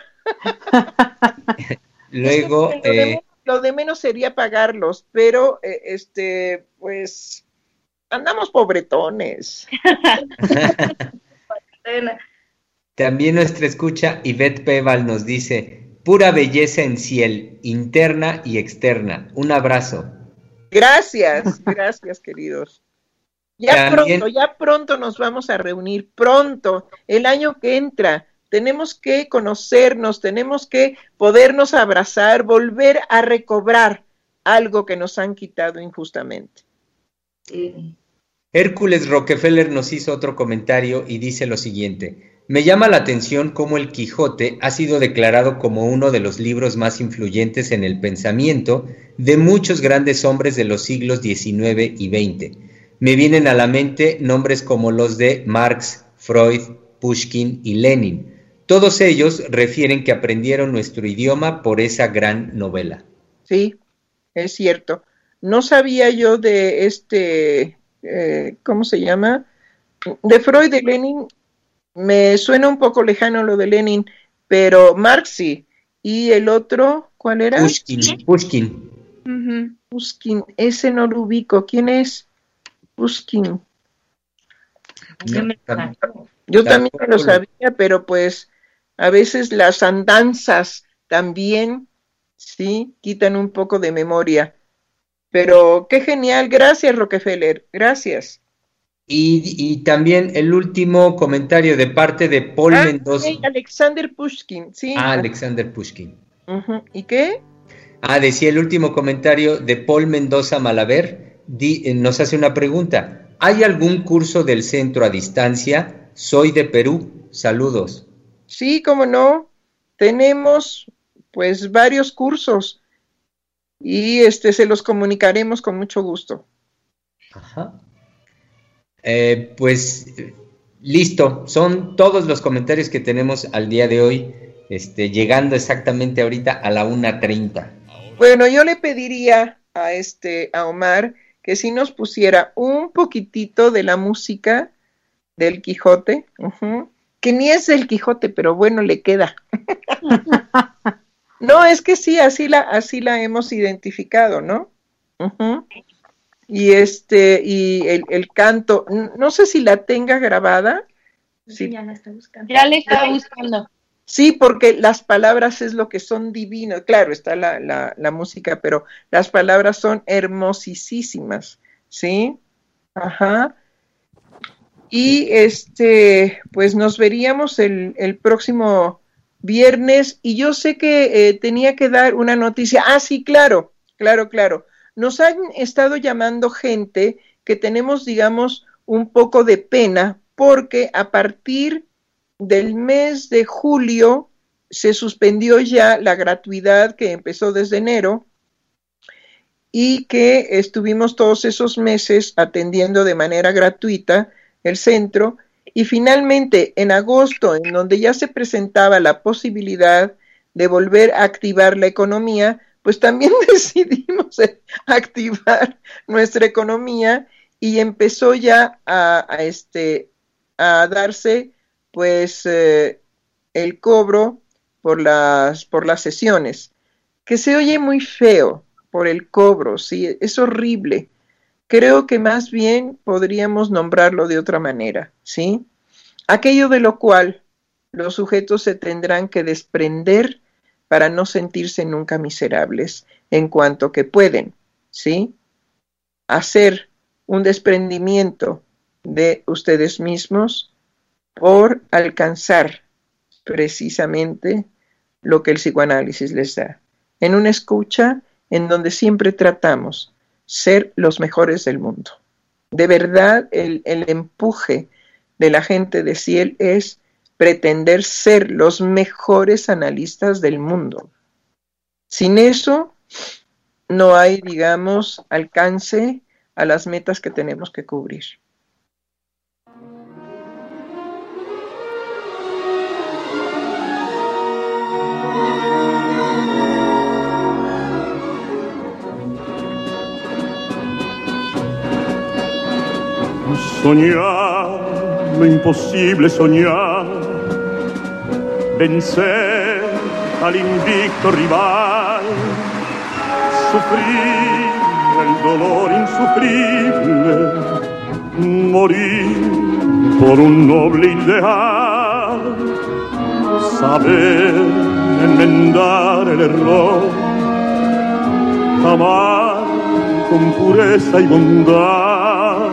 Luego, es que lo, de eh, menos, lo de menos sería pagarlos, pero eh, este, pues andamos pobretones. también nuestra escucha Ivette Peval nos dice: pura belleza en Ciel, interna y externa. Un abrazo. Gracias, gracias, queridos. Ya También, pronto, ya pronto nos vamos a reunir, pronto, el año que entra. Tenemos que conocernos, tenemos que podernos abrazar, volver a recobrar algo que nos han quitado injustamente. Sí. Hércules Rockefeller nos hizo otro comentario y dice lo siguiente: me llama la atención cómo el Quijote ha sido declarado como uno de los libros más influyentes en el pensamiento de muchos grandes hombres de los siglos diecinueve y veinte. Me vienen a la mente nombres como los de Marx, Freud, Pushkin y Lenin. Todos ellos refieren que aprendieron nuestro idioma por esa gran novela. Sí, es cierto. No sabía yo de este, eh, ¿cómo se llama? De Freud, de Lenin. Me suena un poco lejano lo de Lenin, pero Marx sí. ¿Y el otro, cuál era? Pushkin. Pushkin. Uh-huh. Pushkin, ese no lo ubico. ¿Quién es Pushkin? No, tam- Yo también tampoco lo lo- sabía, pero pues a veces las andanzas también ¿sí? Quitan un poco de memoria. Pero qué genial, gracias Rockefeller, gracias. Y, y también el último comentario de parte de Paul ah, Mendoza. Okay, Alexander Pushkin, sí. Ah, Alexander Pushkin. Uh-huh. ¿Y qué? Ah, decía el último comentario de Paul Mendoza Malaver, di, eh, nos hace una pregunta. ¿Hay algún curso del centro a distancia? Soy de Perú, saludos. Sí, cómo no, tenemos pues varios cursos y este se los comunicaremos con mucho gusto. Ajá. Eh, pues listo, son todos los comentarios que tenemos al día de hoy, este, llegando exactamente ahorita a la una treinta. Bueno, yo le pediría a este a Omar que si nos pusiera un poquitito de la música del Quijote, uh-huh, que ni es del Quijote, pero bueno, le queda. No, es que sí, así la, así la hemos identificado, ¿no? Uh-huh. Y este, y el, el canto, no sé si la tenga grabada. Sí, ya la está buscando. Ya la está buscando. Sí, porque las palabras es lo que son divinas. Claro, está la, la, la música, pero las palabras son hermosísimas, ¿sí? Ajá. Y este, pues nos veríamos el, el próximo viernes. Y yo sé que eh, tenía que dar una noticia. Ah, sí, claro, claro, claro. Nos han estado llamando gente que tenemos, digamos, un poco de pena, porque a partir del mes de julio se suspendió ya la gratuidad que empezó desde enero y que estuvimos todos esos meses atendiendo de manera gratuita el centro, y finalmente en agosto, en donde ya se presentaba la posibilidad de volver a activar la economía, pues también decidimos activar nuestra economía y empezó ya a, a, este, a darse pues eh, el cobro por las, por las sesiones, que se oye muy feo por el cobro, sí, es horrible. Creo que más bien podríamos nombrarlo de otra manera, ¿sí? Aquello de lo cual los sujetos se tendrán que desprender para no sentirse nunca miserables, en cuanto que pueden, ¿sí? Hacer un desprendimiento de ustedes mismos por alcanzar precisamente lo que el psicoanálisis les da. En una escucha en donde siempre tratamos ser los mejores del mundo. De verdad, el, el empuje de la gente de Ciel es pretender ser los mejores analistas del mundo. Sin eso, no hay, digamos, alcance a las metas que tenemos que cubrir. Soñar, lo imposible soñar, vencer al invicto rival, sufrir el dolor insufrible, morir por un noble ideal, saber enmendar el error, amar con pureza y bondad,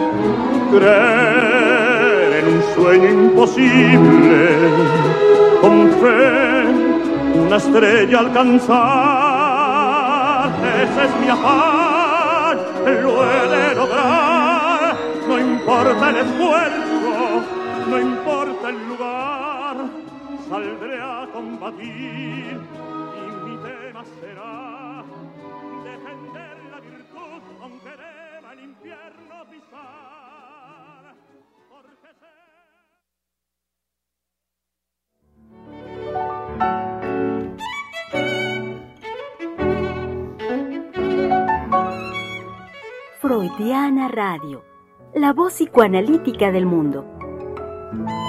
creer en un sueño imposible, con fe una estrella alcanzar. Ese es mi afán, lo he de lograr. No importa el esfuerzo, no importa el lugar, saldré a combatir y mi tema será defender la virtud aunque deba el infierno pisar. Freudiana Radio, la voz psicoanalítica del mundo.